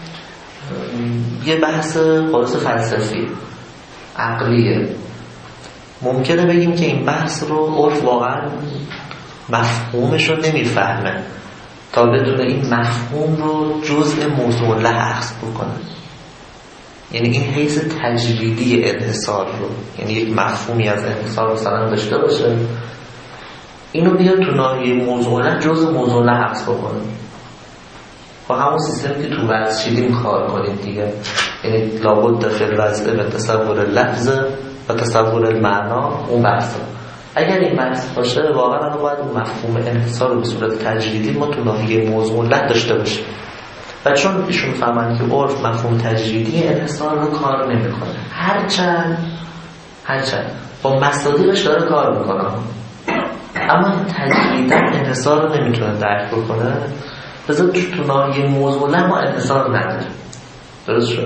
یه بحث خلاص فلسفی عقلیه. ممکنه بگیم که این بحث رو عرف واقعا مفهومش رو نمیفهمه تا بدون این مفهوم رو جزء موضوع لحظ بکنه. یعنی این حیث تجریدی انحصار رو، یعنی یک مفهومی از انحصار رو مثلا داشته باشه، اینو بیاد تو ناحیه موضوع لحظ جزء موضوع لحظ بکنه. با همون سیستمی که تو وضع شیدیم کار کنید دیگه، یعنی لابد داخل وضع به تصور لفظ و تصور المعنا اون بحثه. اگر این بحث باشه واقعا باید مفهوم انحصار رو به صورت تجریدی ما تو ناحیه موضوع لحظ داشته باشیم. و چون ایشون فهمن که عرف مفهوم تجریدی انحصار رو کار نمیکنه، هرچند هرچند با مصادیقش داره کار میکنه اما تجریدا انحصار رو نمیتونه درک بکنه. بذار تو تو ناحیه موضوع ما انحصار نداره. درست شد؟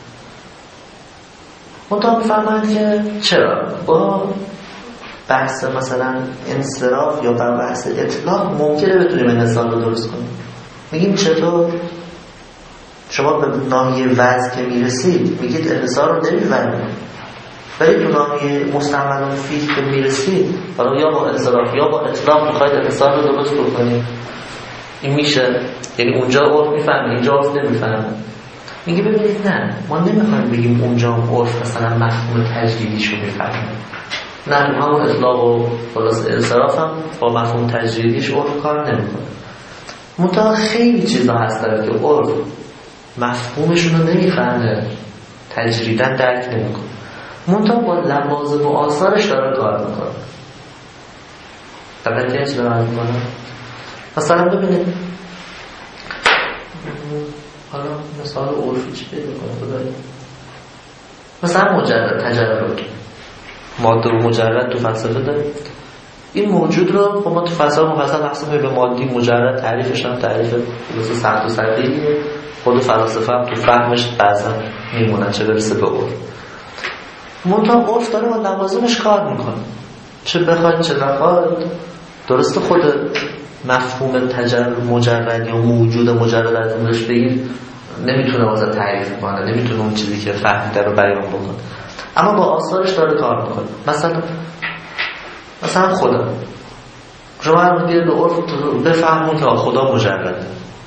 منتها میفهمند که چرا با بحث مثلا انصراف یا با بحث اطلاق ممکنه بتونیم انحصار رو درست کنیم. میگیم چطور؟ شما به ناحیه وضع که میرسید میگید انحصار رو نمیفهمید، ولی تو ناحیه مستعمل فیزیک که میرسید حالا یا با انصراف یا با اطلاق میخواید انحصار رو درست بکنید. این میشه؟ یعنی اونجا عرف میفهمه اینجا عرف نمیفهمه. میگه ببینید نه، ما نمیخوایم بگیم اونجا عرف مثلا مفهوم تجریدیشو میفهمه، نه همون اطلاق و خلاص انصراف هم با مفهوم تجریدیش عرف کار نمیکنه. منتها خیلی چیزا هست داره که عرف مفهومشون رو نمیفهمه، تجریداً درک نمیکنه، منتها با لوازم و آثارش داره کار میکنه. دقیقی هست داره میکنه. مثلا ببینید حالا مثال عرفی چی پیدا کنه بذارید، مثلا مجرد تجرد، ماده و مجرد تو فلسفه داریم. این موجود رو خب ما تو فلسفه مفصل تقسیم به مادی مجرد، تعریفش هم تعریف مثلا سخت و سختیه، خود فلاسفه هم تو فهمش بعضا میمونن چه برسه به عرف. منتها عرف داره با لوازمش کار میکنه، چه بخواید چه نخواید. درسته خود مفهوم تجرد مجرد یا موجود مجرد از اونش بگیر نمیتونه واسه تعریف کنه، نمیتونه اون چیزی که فهمیده رو بیان بکنه، اما با آثارش داره کار میکنه. مثلا مثلا خدا، شما هم بیاید به عرف بفهمون که خدا مجرده،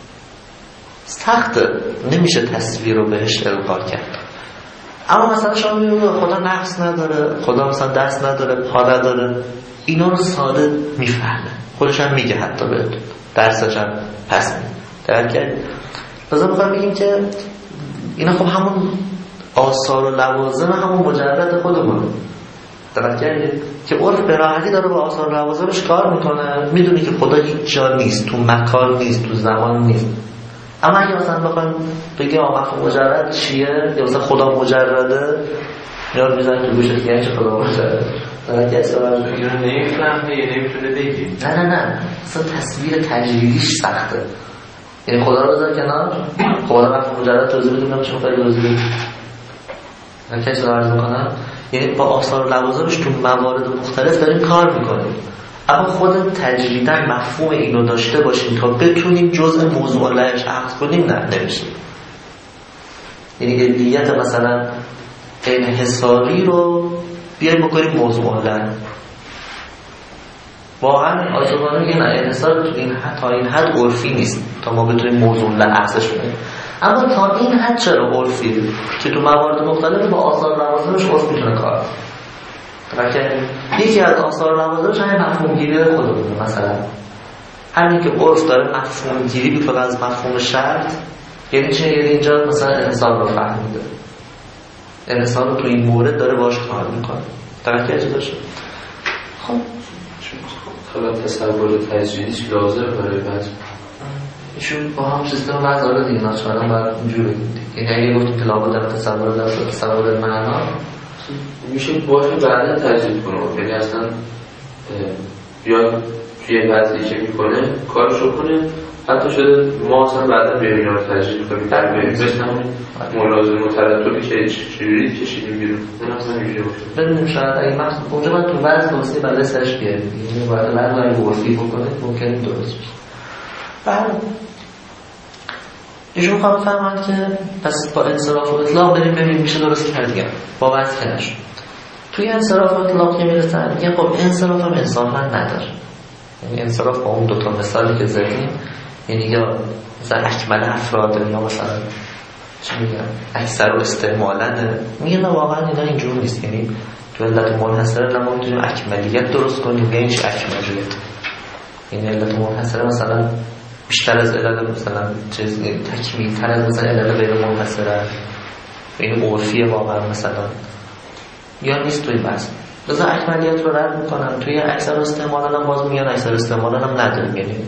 سخته، نمیشه تصویر رو بهش القا کرد. اما مثلا شما میگید خدا نفس نداره، خدا مثلا دست نداره، پا نداره، اینا رو ساده میفهمه، خودش هم میگه، حتی به درسش هم پس میده. درک؟ لازم میخوام بگیم که اینا خب همون آثار و لوازم همون مجرد خودمونه. درک کردید که عرف به راحتی داره با آثار و لوازمش کار میکنه، میدونی که خدا هیچ جا نیست، تو مکان نیست، تو زمان نیست. اما اگه مثلا بخوایم بگیم مفهوم مجرد چیه، یا مثلا خدا مجرده، یا رو میزن تو گوشت یعنی چه خدا مجرده، درک کسی رو نمیفهمه یا نمیتونه بگی. نه نه نه اصلا تصویر تجریدیش سخته. یعنی خدا رو بذار کنار، خدا مفهوم مجرد توضیح بدونم چون خیلی توضیح بدونم کسی رو عرض میکنم. یعنی با آثار و لوازمش تو موارد مختلف داریم کار میکنیم، اما خود تجریداً مفهوم اینو داشته باشیم تا بتونیم جزء موضوع لهش عقد کنیم، نه نمیشه. یعنی علیت مثلا انحصاری رو بیایم بکنیم موضوع له، واقعا آجابانه میگه نه، انحصار تو این حد تا این حد عرفی نیست تا ما بتونیم موضوع له عقدش کنیم. اما تا این حد چرا عرفی که تو موارد مختلف با آثار لوازمش عرف میتونه کار کنه. یکی از آثار لوازمش همین مفهوم گیری خودمونه. مثلا همین که عرف داره مفهوم گیری میکنه از مفهوم شرط، یعنی چه؟ یعنی اینجا مثلا انحصار رو فهمیده، انحصار رو تو این مورد داره باش کار میکنه. درک کردید داشته؟ خب خب تصور تجریدیش لازم برای بعضی ایشون با هم سیستم وضع داره دیگه، ناچارن باید اینجور بگیم. یعنی اگه گفتیم که لابد در تصور در تصور معنا میشه باشه بعدا تجدید کنه، یعنی اصلا یا توی وضعی که میکنه کارشو کنه، حتی شده ما اصلا بعدا به اینا رو تجدید کنیم در بینیم بشن همون ملازم و ترددی که چجوری کشیدیم بیرون. اون اصلا میشه باشه بدونیم شاید اگه مقصد اونجا باید تو وضع توصیه بله سرش بیاریم، یعنی باید وضع اگه ورفی بکنه ممکنه درست بشه. بله ایشون خواهم فهمند که پس با انصراف و اطلاق بریم ببینیم میشه درست کردیم با وضع که نشون. توی انصراف و اطلاق که میرسن میگه خب انصراف هم انصافا نداره. یعنی انصراف با اون دوتا مثالی که زدیم، یعنی یا مثلا اکمل افراد یا مثلا چی میگم اکثر و استعمالن، میگه نه واقعا اینا اینجور نیست. یعنی تو علت منحصره لما میتونیم اکملیت درست کنیم، یعنی چی اکملیت؟ یعنی علت منحصره مثلا بیشتر از علت مثلا چیز تکمیل تر از مثلا علت غیر منحصره، یعنی عرفی واقعا مثلا یا نیست توی بحث. لذا اکملیت رو رد میکنم. توی اکثر استعمالان هم باز میگن اکثر استعمالان هم نداریم، یعنی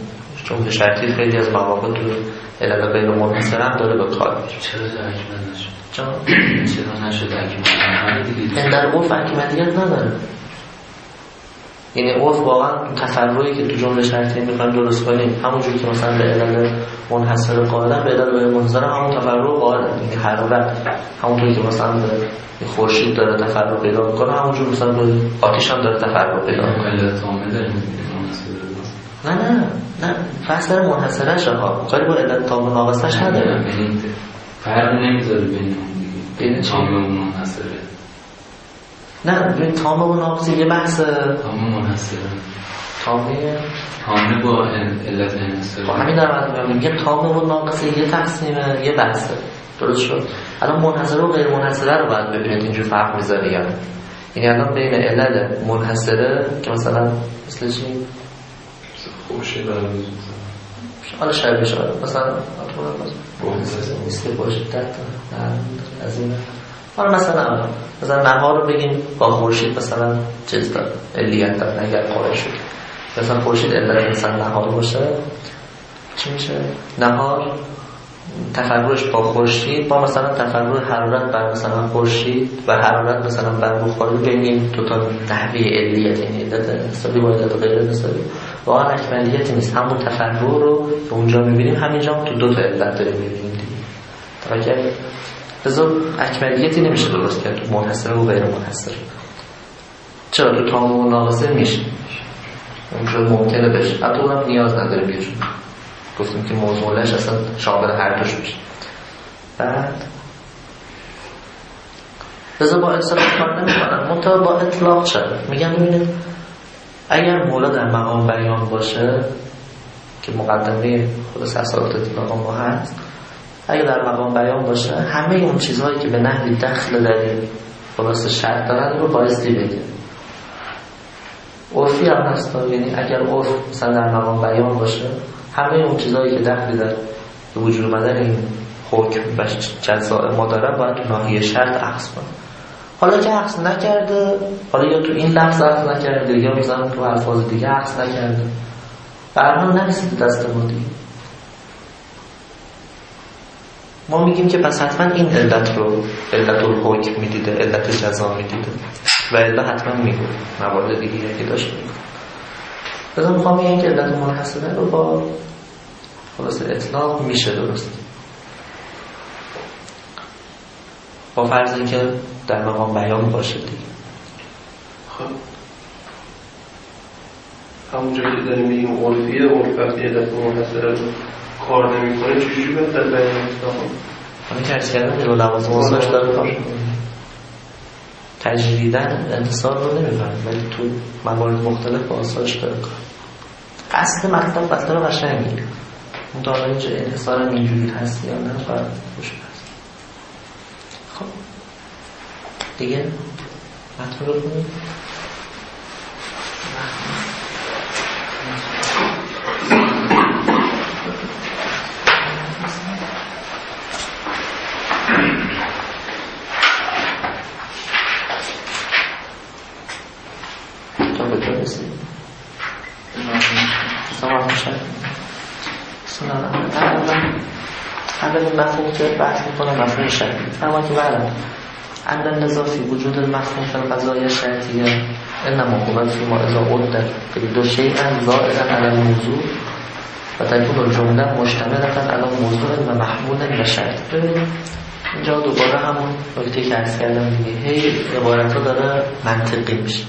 جمله شرطی خیلی از مواقع تو علل غیر منحصر هم داره به کار میره. چرا تکمیل نشد؟ جان چرا نشد تکمیل؟ این در عرف اکملیت نداره. یعنی عرف واقعا تفرعی که تو جمله شرطی میخوایم درست کنیم همونجوری که مثلا به علل منحصر قائلن به علل غیر منحصر همون تفرع قائلن. یعنی حرارت همونطوری که مثلا به خورشید داره تفرع پیدا میکنه همونجوری مثلا به آتش هم داره تفرع پیدا میکنه. علت تامه داریم نه نه نه بحث در منحصرش ها کاری با علت تام ناقصش نداره. فرق نمیذاره بین بین تام و منحصره. نه ببین تام و ناقص یه بحث تام و منحصره. تامه تامه با علت انحصار. با همین در مورد میگم تام و ناقص یه تقسیمه یه بحثه. درست شد. الان منحصره و غیر منحصره رو باید ببینید اینجور فرق میذاره یا یعنی الان بین علت منحصره که مثلا مثل چی خوشی داره حالا شاید بشه مثلا نیسته باشید در از این حالا مثلا مثلا نهار رو بگیم با خورشید مثلا چیز داره علیت داره اگر قائل شد مثلا خورشید علت مثلا نهار باشه چی میشه؟ نهار تفرعش با خورشید با مثلا تفرع حرارت بر مثلا خورشید و حرارت مثلا بر بخاری بین این دو تا نحوه علیت یعنی علت نسبی با علت غیر نسبی واقعا اکمالیتی نیست. همون تفرع رو که اونجا میبینیم همینجا هم تو دو تا علت داریم میبینیم دیگه. توجه بذار اکمالیتی نمیشه درست کرد تو منحصر و غیر منحصر. چرا تو تام و ناقصه میشه اونجا ممکنه بشه حتی اونم نیاز نداره بیشون گفتیم که موضوعش اصلا شامل هر دوش میشه. بعد بذار با اصطلاح کار نمیکنم منطقه با اطلاق شد میگم ببینید اگر مولا در مقام بیان باشه که مقدمه خود اصالات اطلاق ما هست اگر در مقام بیان باشه همه اون چیزهایی که به نحوی دخل در این خلاص شرط دارن رو بایستی بگه. عرفی هم هست یعنی اگر عرف مثلا در مقام بیان باشه همه اون چیزهایی که دخلی در وجود اومدن این حکم و جزاء ما داره باید تو ناحیه شرط اخذ کنه. حالا که اخذ نکرده حالا یا تو این لفظ اخذ نکرده یا میزنم تو الفاظ دیگه اخذ نکرده برحال نرسید دست ما دیگه ما میگیم که پس حتما این علت رو علت الحکم میدیده علت جزا میدیده و الا حتما میگه موارد دیگه که داشت میگه بذار میخوام این که علت منحصره رو با خلاص اطلاق میشه درست با فرضی که در مقام بیان باشه دیگه. خب همونجا که داریم میگیم عرفیه عرف وقتی علت منحصره رو کار نمی کنه چجوری باید در بیان اطلاق همین که ارز کردم رو لوازم اصلاش داره کار تجریدن انتصار رو نمیفرم ولی تو موارد مختلف با اصلاش داره کار قصد مطلب مطلب قشنگی اون دارا اینجا انتصار اینجوری هست یا نه باید خوش هست. خب دیگه مطلب رو کنیم تا به جا رسید سماع میشه اول این مفهوم که بحث میکنم مفهوم شرطی اما که بعدم عند نظافی وجود المفهوم فی القضایای شرطیه انما هو فیما اذا عدت دو شیئا زائدا علی الموضوع و تکون الجمله مشتملة علی موضوع و محمول و شرط. ببینید اینجا دوباره همون نکته که عرض کردم دیگه هی عبارت‌ها داره منطقی میشه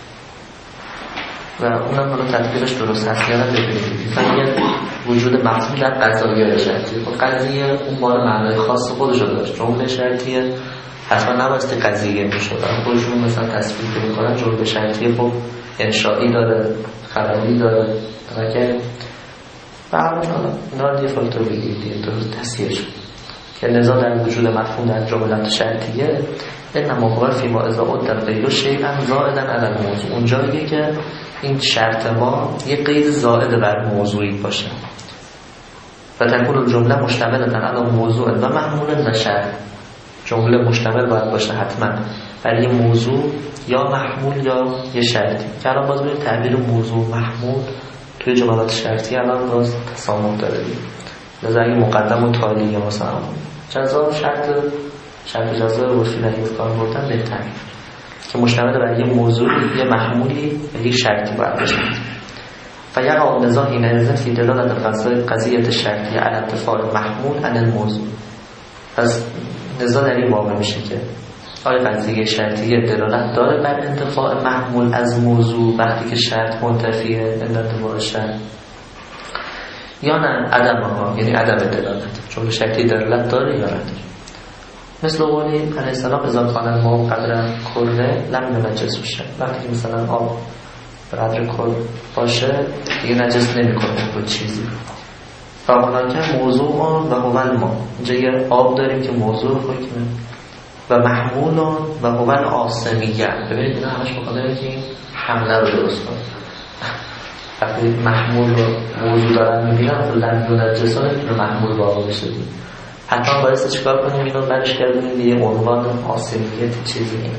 و اونم حالا تطبیقش درست هست یا نه ببینید فقط وجود مفهوم در قضایای شرطیه قضیه اون بار معنای خاص خودش رو داشت جمله شرطیه حتما نبایستی قضیه میشد خودشون مثلا تصویر که میکنن جمله شرطیه خب انشایی داره خبری داره تمکن و همون حالا اینا رو دیگه فاکتور بگیرید دیگه درست تصحیح شد که لذا در وجود مفهوم در جملات شرطیه انما هو فیما اذا عدت غیر شیئا زائدا علی الموضوع اونجاییه که این شرط ما یه قید زائد بر موضوعی باشه و تکون الجمله مشتملة علی موضوع و محمول و شرط جمله مشتمل باید باشه حتما بر یه موضوع یا محمول یا یه شرطی که الان باز ببینید تعبیر موضوع محمول توی جملات شرطی الان باز تسامح داره دیگه. لذا اگه مقدم و تالی مثلا جزا شرط شرط جزا رو وفی در یک کار بردن بهتر که مشتمل بر یه موضوع یه محمولی و یک شرطی باید بشه. فیقع النزاع حینئذ فی دلالة قضیة شرطی علی اتفاق محمول عن الموضوع. پس نزاع در این واقع میشه که آیا قضیه شرطی دلالت داره بر انتفاع محمول از موضوع وقتی که شرط منتفیه الا انتفاع شرط، یا نه عدم ها، یعنی عدم دلالت، چون شرطی دلالت داره یا نداره. مثل قولی علیه السلام اذا کان الماء قدر کره لم ينجس بشه، وقتی که مثلا آب قدر کل باشه دیگه نجس نمیکنه با چیزی. فهمان که موضوع آن و هو الماء، اینجا یه آب داریم که موضوع حکمه و محمول آن و هو الآثمیه. ببینید اینا همش بخاطر که حمله رو درست کنه. وقتی محمول رو موضوع دارن میبینن لم ينجس رو محمول واقع بشه دیگه. حتما باید چیکار کنیم اینو برش کردیم یه عنوان آثمیت چیزی اینه.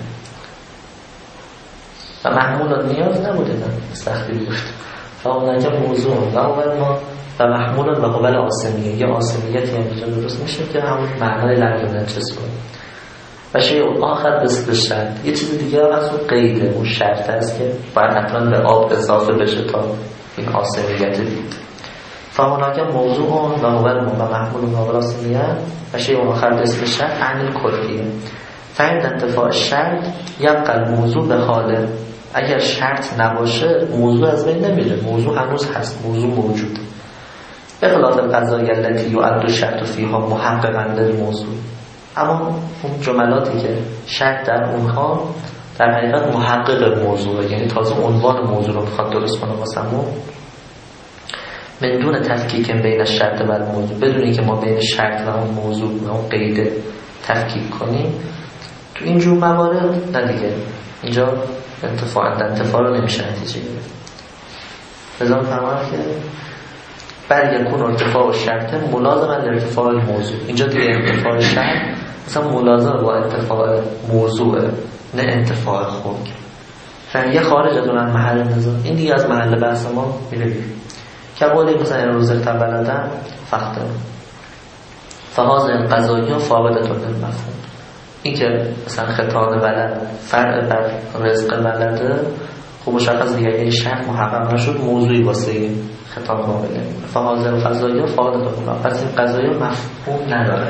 و محمول نیاز نبوده نه سختی بود. فهمان که موضوع و هو ما و محمول و قبل آثمیه، یا آثمیتی هم اینجا درست میشه که همون معنای لم ينجس کنه. و شیء آخر مثل شرط، یه چیز دیگه هم از اون قیده، اون شرط است که باید حتما به آب اضافه بشه تا این آثمیت دید. فهناک موضوع و هو و محمول و قبل آثمیه و شیء آخر مثل شرط عن کلیه. فعند انتفاع شرط یبقى الموضوع به حاله. اگر شرط نباشه موضوع از بین نمیره، موضوع هنوز هست، موضوع موجود. به خلاف القضایا التي يعد الشرط فيها محققا للموضوع. اما اون جملاتی که شرط در اونها در حقیقت محقق موضوعه، یعنی تازه عنوان موضوع رو میخواد درست کنه واسمون، من دون تفکیک بین شرط و موضوع، بدون اینکه ما بین شرط و اون موضوع و اون قید تفکیک کنیم. تو اینجور موارد نه دیگه اینجا انتفاع انتفاع رو نمیشه نتیجه گرفت. لذا فرمان که بر یکون ارتفاع شرط ملازم ارتفاع موضوع. اینجا دیگه ارتفاع شرط مثلا ملازم با ارتفاع موضوع، نه انتفاع خود. فهیه خارج از اون محل نظر، این دیگه از محل بحث ما میره بیرون. که قولی مثلا این روز تبلدن فقط فهاز این قضایی ها فاقدتون المفهوم. این که مثلا خطان ولد فرع بر رزق ولده، خب مشخص دیگه این شرط محقق نشد، موضوعی واسه خطاب قابله. فهاز این قضایی ها فاقدتون المفهوم، پس این قضایی ها مفهوم نداره.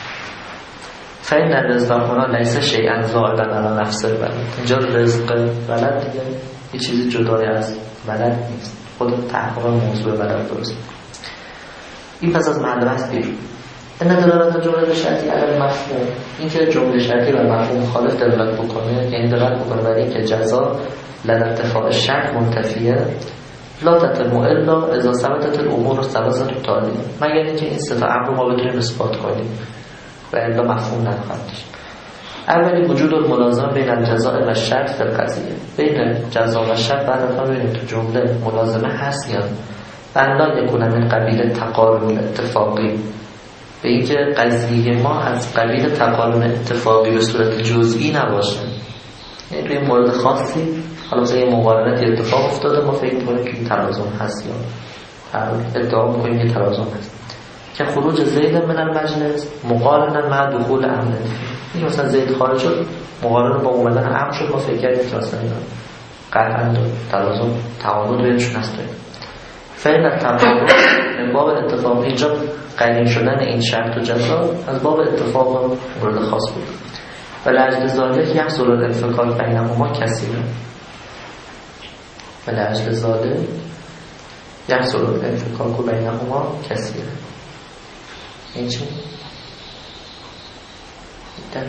فین در رزق هنا لیسه شیئا زائدا علی نفس الولد. اینجا رزق ولد دیگه یه چیزی جدای از ولد نیست، خود تحقیق موضوع ولد درست. این پس از محل بحث بیرون. این دلالت جمله شرطی علی مفهوم، این که جمله شرطی بر مفهوم مخالف دلالت بکنه، یعنی دلالت بکنه برای اینکه جزا لدى ارتفاع شرط منتفیه لا تتم الا اذا ثبتت الامور الثلاثه التاليه، مگر اینکه این سه تا امر رو ما بتونیم اثبات کنیم و الا مفهوم نخواهد داشت. اولی وجود الملازمه بین الجزاء و شرط فی القضیه، بین جزا و شرط بعد از ببینیم تو جمله ملازمه هست یا نه. یکون من قبیل تقارن اتفاقی، به اینکه قضیه ما از قبیل تقارن اتفاقی به صورت جزئی نباشه، یعنی توی مورد خاصی حالا مثلا یه مقارنت اتفاق افتاده ما فکر می‌کنیم که این تلازم هست یا ادعا می‌کنیم که تلازم هست. که خروج زید من المجلس مقارنه مع دخول امر، این مثلا زید خارج شد مقارنه با اومدن امر شد، ما فکر کردیم که مثلا قطعا تلازم تعامل بینشون هست. فعلا تعامل من باب اتفاق، اینجا قرین شدن این شرط و جزا از باب اتفاق مورد خاص بود. و لعجل ذالک یحصل الانفکاک بینهما کثیرا، و لعجل ذالک یحصل الانفکاک بینهما کثیرا. این چی؟ در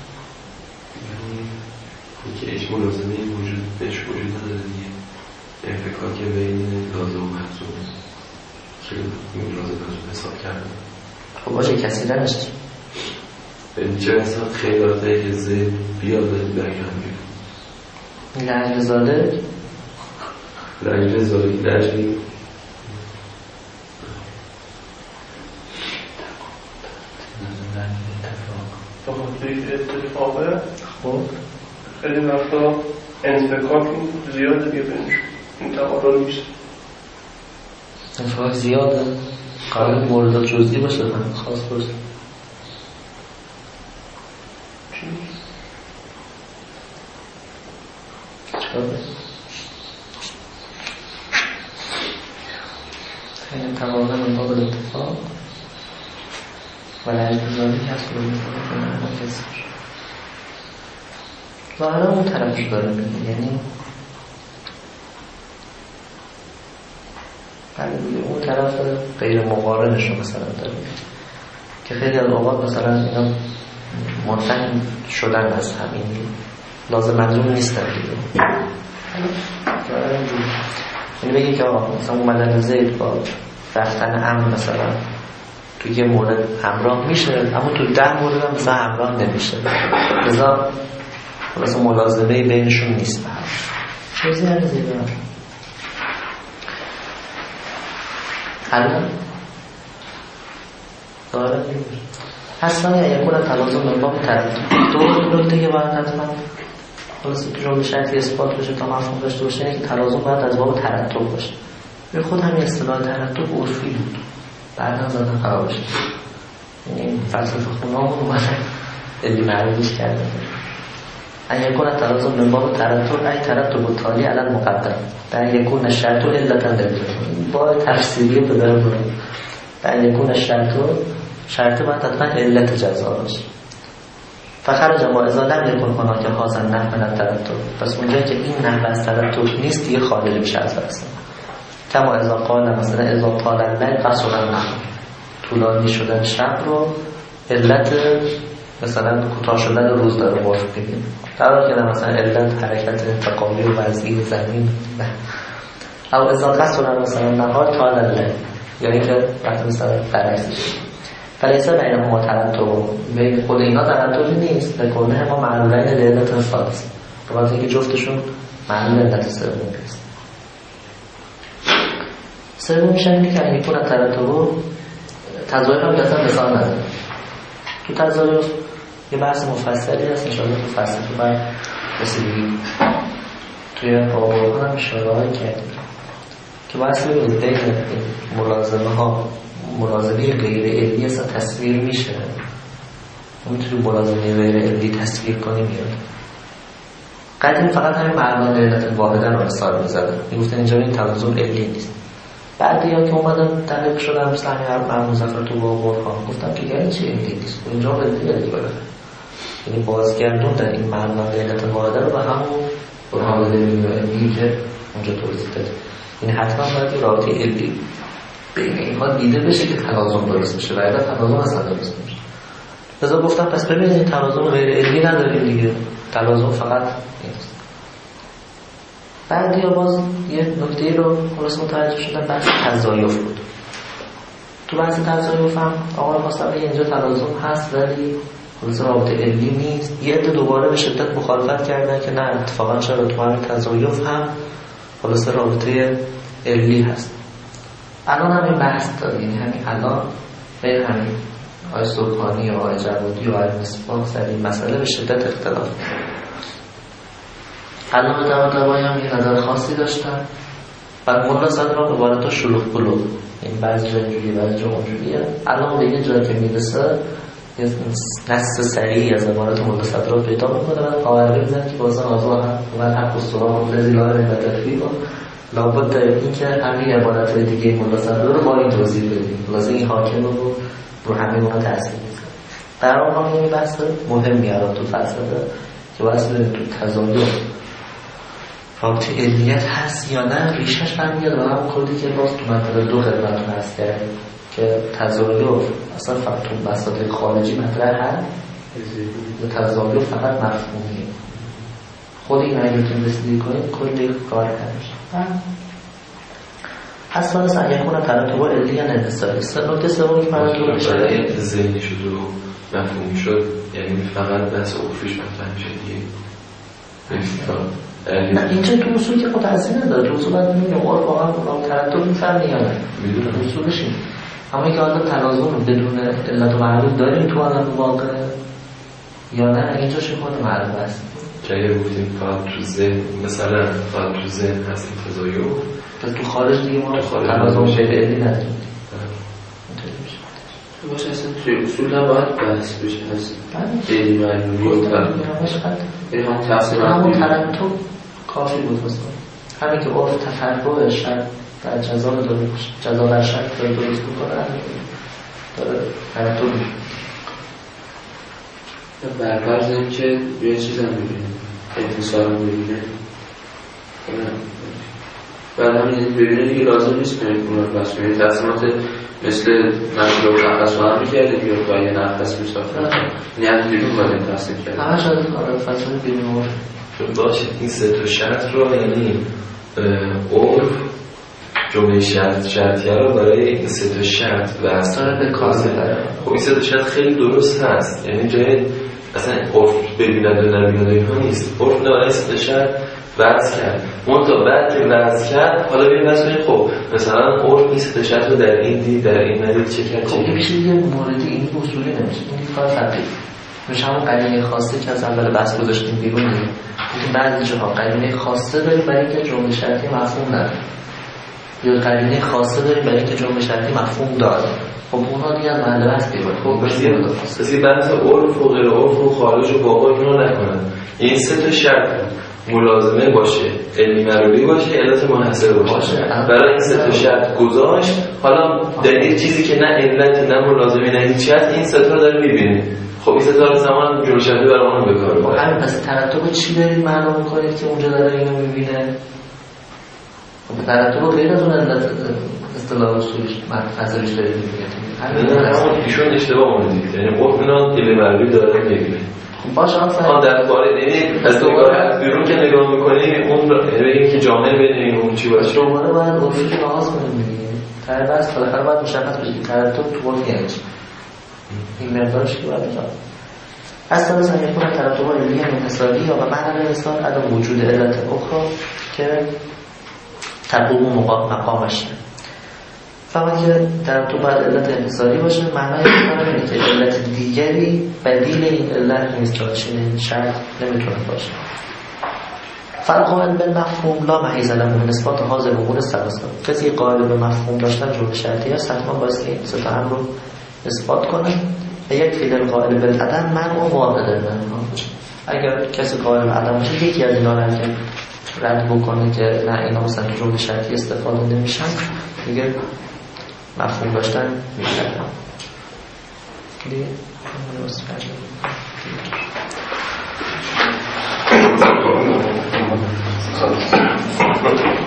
که ایش ملازمه وجود بهش وجود نداره دیگه، انفکاک بین لازم و محصول که این لازم محصول حساب کردن. خب باشه کسی نشد اینجا حساب خیلی وقته که زید بیاد برگرم بیاد لعجل ذالک لعجل ذالک لعجل اتفاقه. خب خیلی وقتا انفکاک زیاده دیگه بینش، این تعادل نیست. انفعال زیاده قابل مورد جزئی باشه هم خاص باشه چکار باشه این تقاضا من باب الاتفاق و لعجزاری هست رو میکنه که کسی ظاهرا اون طرفش داره میگه، یعنی اون طرف غیر مقارنش رو مثلا داره که خیلی از اوقات مثلا اینا منفهم شدن از همین لازم منظوم نیستن دیگه. یعنی بگی که آقا مثلا اومدن زید با رفتن امر مثلا توی یه مورد همراه میشه اما توی ده مورد هم مثلا همراه نمیشه، لذا مثلا ملازمه بینشون نیست به هم چیزی هم زیده الان داره اصلا یا یکون تلازم به باب طرف دو نکته که باید حتما خلاص جمله شرطی اثبات بشه تا مفهوم داشته باشه اینه که تلازم باید از باب ترتب باشه. به خود همین اصطلاح ترتب عرفی بود بعدا زدن خراب شد، یعنی فلسفه خونه‌مون اومدن علی معروفش کردن ان یکون تلازم به باب ترتب ای ترتب التالی علی المقدم در یکون شرط و علتا دلیل با تفسیری به در برای در یکون شرط و شرط باید حتما علت جزا باشه. فخرج ما اذا لم یکن هناک هذا النحو من الترتب، پس اونجایی که این نحو از ترتب نیست دیگه خارج میشه از اصلا. کما اذا قال مثلا اذا طال اللیل قصر النهار، طولانی شدن شب رو علت مثلا کوتاه شدن روز داره عرف میگه، در حالی که مثلا علت حرکت انتقالی و وضعی زمین نه. او اذا قصر مثلا نهار طال اللیل، یعنی که وقتی مثلا برعکسش فلیسه بینهما ترتب، بین خود اینا ترتبی نیست، لکنه ما معلولین لعلت ثالث، به واسه اینکه جفتشون معلول علت سومی است. سومیش اینه که اگه کنه ترتب تظاهر هم لازم مثال نداره. تو تظاهر یه بحث مفصلی هست انشاءالله تو فصل تو بعد رسیدگی توی بابا هم اشاره هایی کردیم که بحث ببینید بین ملازمه ها ملازمه غیر علمی اصلا تصویر میشه، میتونی ملازمه غیر علمی تصویر کنی میاد. قدیم فقط همین معلومات علت واحده رو مثال میزدن، میگفتن اینجا این تلازم علمی نیست. بعدی ها که اومدن تحقیق شدن مثل همین هر مظفر تو با برخان گفتم که یعنی چی علمی نیست، اینجا علمی علمی باره، یعنی بازگردون در این معلومات علت واحده رو به همون برهان علمی که اونجا توضیح داده. این حتما باید رابطه علمی بین اینها دیده بشه که تلازم درست بشه و اگر تلازم اصلا درست نمیشه. لذا گفتم پس ببینید تلازم غیر علمی نداریم دیگه، تلازم فقط نیست. بعد یا باز یه نکته رو خلاص متوجه شدن بحث تضایف بود. تو بحث تضایف هم آقای مصطفی اینجا تلازم هست ولی خلاص رابطه علمی نیست. یه عده دوباره به شدت مخالفت کردن که نه اتفاقا چرا تو همین تضایف هم خلاص رابطه علمی هست. الان هم این بحث داریم، یعنی همین الان غیر همین آقای سلطانی و آقای جوادی و آقای مصباح سر این مسئله به شدت اختلاف الان به دوادوایی هم یه نظر خاصی داشتن و ملا صدران به بارتا شلوخ بلوغ، این بعضی جا اینجوری بعضی جا اونجوریه. الان به یه جایی که میرسه یه نص سریعی از عبارت ملا صدران پیدا میکنه و قاعده میزن که بازن آزوا هم و حق و سرام لزیلار و تفریق لابد داریم این که همین عبارت های دیگه ملا صدران رو با این توضیح بدیم، لازم این حاکم رو رو همین اونها تأثیر میزن. در آن هم این بحث مهم میارم تو فلسفه که بحث بریم تو تضایف رابطه علیت هست یا نه، ریشش برمیگرده به همون کردی که باز تو مطلب دو خدمتون هست کردیم که تضایف اصلا فقط تو مسائل خارجی مطرح هست یا تضایف فقط مفهومیه. خود این اگرتون رسیدگی کنید کلی کار هست اصلا اصلا اگه کنه ترتب علی یا نهستایی. نکته سومی که ترتب بشه ذهنی شد و مفهومی شد، یعنی فقط بحث عرفیش مفهوم میشه دیگه. نه اینجا تو اصول که متأثیر نداره، تو اصول باید میگم عرف واقعا اون ترتب میفهمی یا نه میدونم اصولش این، اما که آدم تلازم بدون علت و معلول داریم تو آدم واقع یا نه اینجا چه کنه معلوم است. که اگر گفتیم فقط تو ذهن مثلا فقط تو ذهن هست این تضایف پس تو خارج دیگه ما تنازع فعلی نداریم. باشه اصلا توی اصول هم باید بحث بشه از دلی معلومی و یعنی هم تفسیر همون ترتب کافی بود مثلا همین که عرف تفرع شرط در جزا رو داره جزا در شرط داره درست میکنه داره ترتب میشه برپرز این که یه چیز هم ببینیم انتصار رو ببینه بعد همین ببینه دیگه لازم نیست که اون رو بس کنید تصمیمات مثل مشروع نقص رو هم میکردیم یا با یه نقص میساختن یعنی از بیرون باید تصمیم کردیم همه شاید کار فصل بیرون باشید این سه تا شرط رو یعنی عرف جمله شرط شرطیه رو برای این سه تا شرط واسه به کار میبره. خب این سه تا شرط خیلی درست هست یعنی جای اصلا عرف ببیند و نبیند اینها نیست عرف نه برای سه تا شرط وضع کرد منتها بعد که وضع کرد حالا بیم وضع کنیم خب مثلا عرف این سه تا شرط رو در این دید در این ندید چه کرد خب این میشه یه موردی این اصولی نمیشه این کار فقیه میشه همون قرینه خواسته که از اول بحث گذاشتیم بیرون دیگه که بعضی جاها قرینه خواسته داریم برای اینکه جمله شرطی مفهوم نداره یا قرینه خواسته داریم برای اینکه جمله شرطی مفهوم داره خب اونها دیگه از محل بحث بیرون خب بسی بحث عرف و غیر عرف و خارج و باقا اینو نکنن این سه تا شرط ملازمه باشه علمی معلولی باشه علت منحصر باشه برای این سه تا شرط گذاشت حالا در این چیزی که نه علت نه ملازمه نه هیچ هست این سه تا رو داره میبینه خب این سه تا رو زمان جلو شرطی برای اونو بکاره خب همین پس ترتب چی دارید معلوم کنید که اونجا داره اینو میبینه خب ترتب غیر از اون علت اصطلاح اصولیش منحصرش داره میبینه نه نه اون ایشون اشتباه مونده یعنی قرب اینا علمی معلولی داره میبینه باشه آن در باره یعنی از نگاه بیرون که نگاه میکنی اون این که جامعه بین اون چی باشه دوباره باید اصولی که نهاز کنیم دیگه تر بس بالاخره باید مشخص بشه ترتب تو وقت یعنی چی این مقدارش که باید بجا اصلا مثلا یکون ترتب علمی انحصاری یا به معنی مثال عدم وجود علت اخرى که تقوم مقامش فقط که ترتب باید علت انحصاری باشه معنی اینه که علت دیگری بدیل این علت نیست چنین شرط نمیتونه باشه فرق بین مفهوم لا محیز له نسبت حاضر امور سلاسل کسی قائل به مفهوم داشتن جمله شرطی است حتما باید این سه تا امر رو اثبات کنه و یک فعل قائل به عدم منع و معاقده داره اگر کسی قائل به عدم باشه یکی از اینا رو که رد بکنه که نه اینا مثلا جمله شرطی استفاده نمیشن دیگه مفهوم داشتن میشن دیگه Thank you.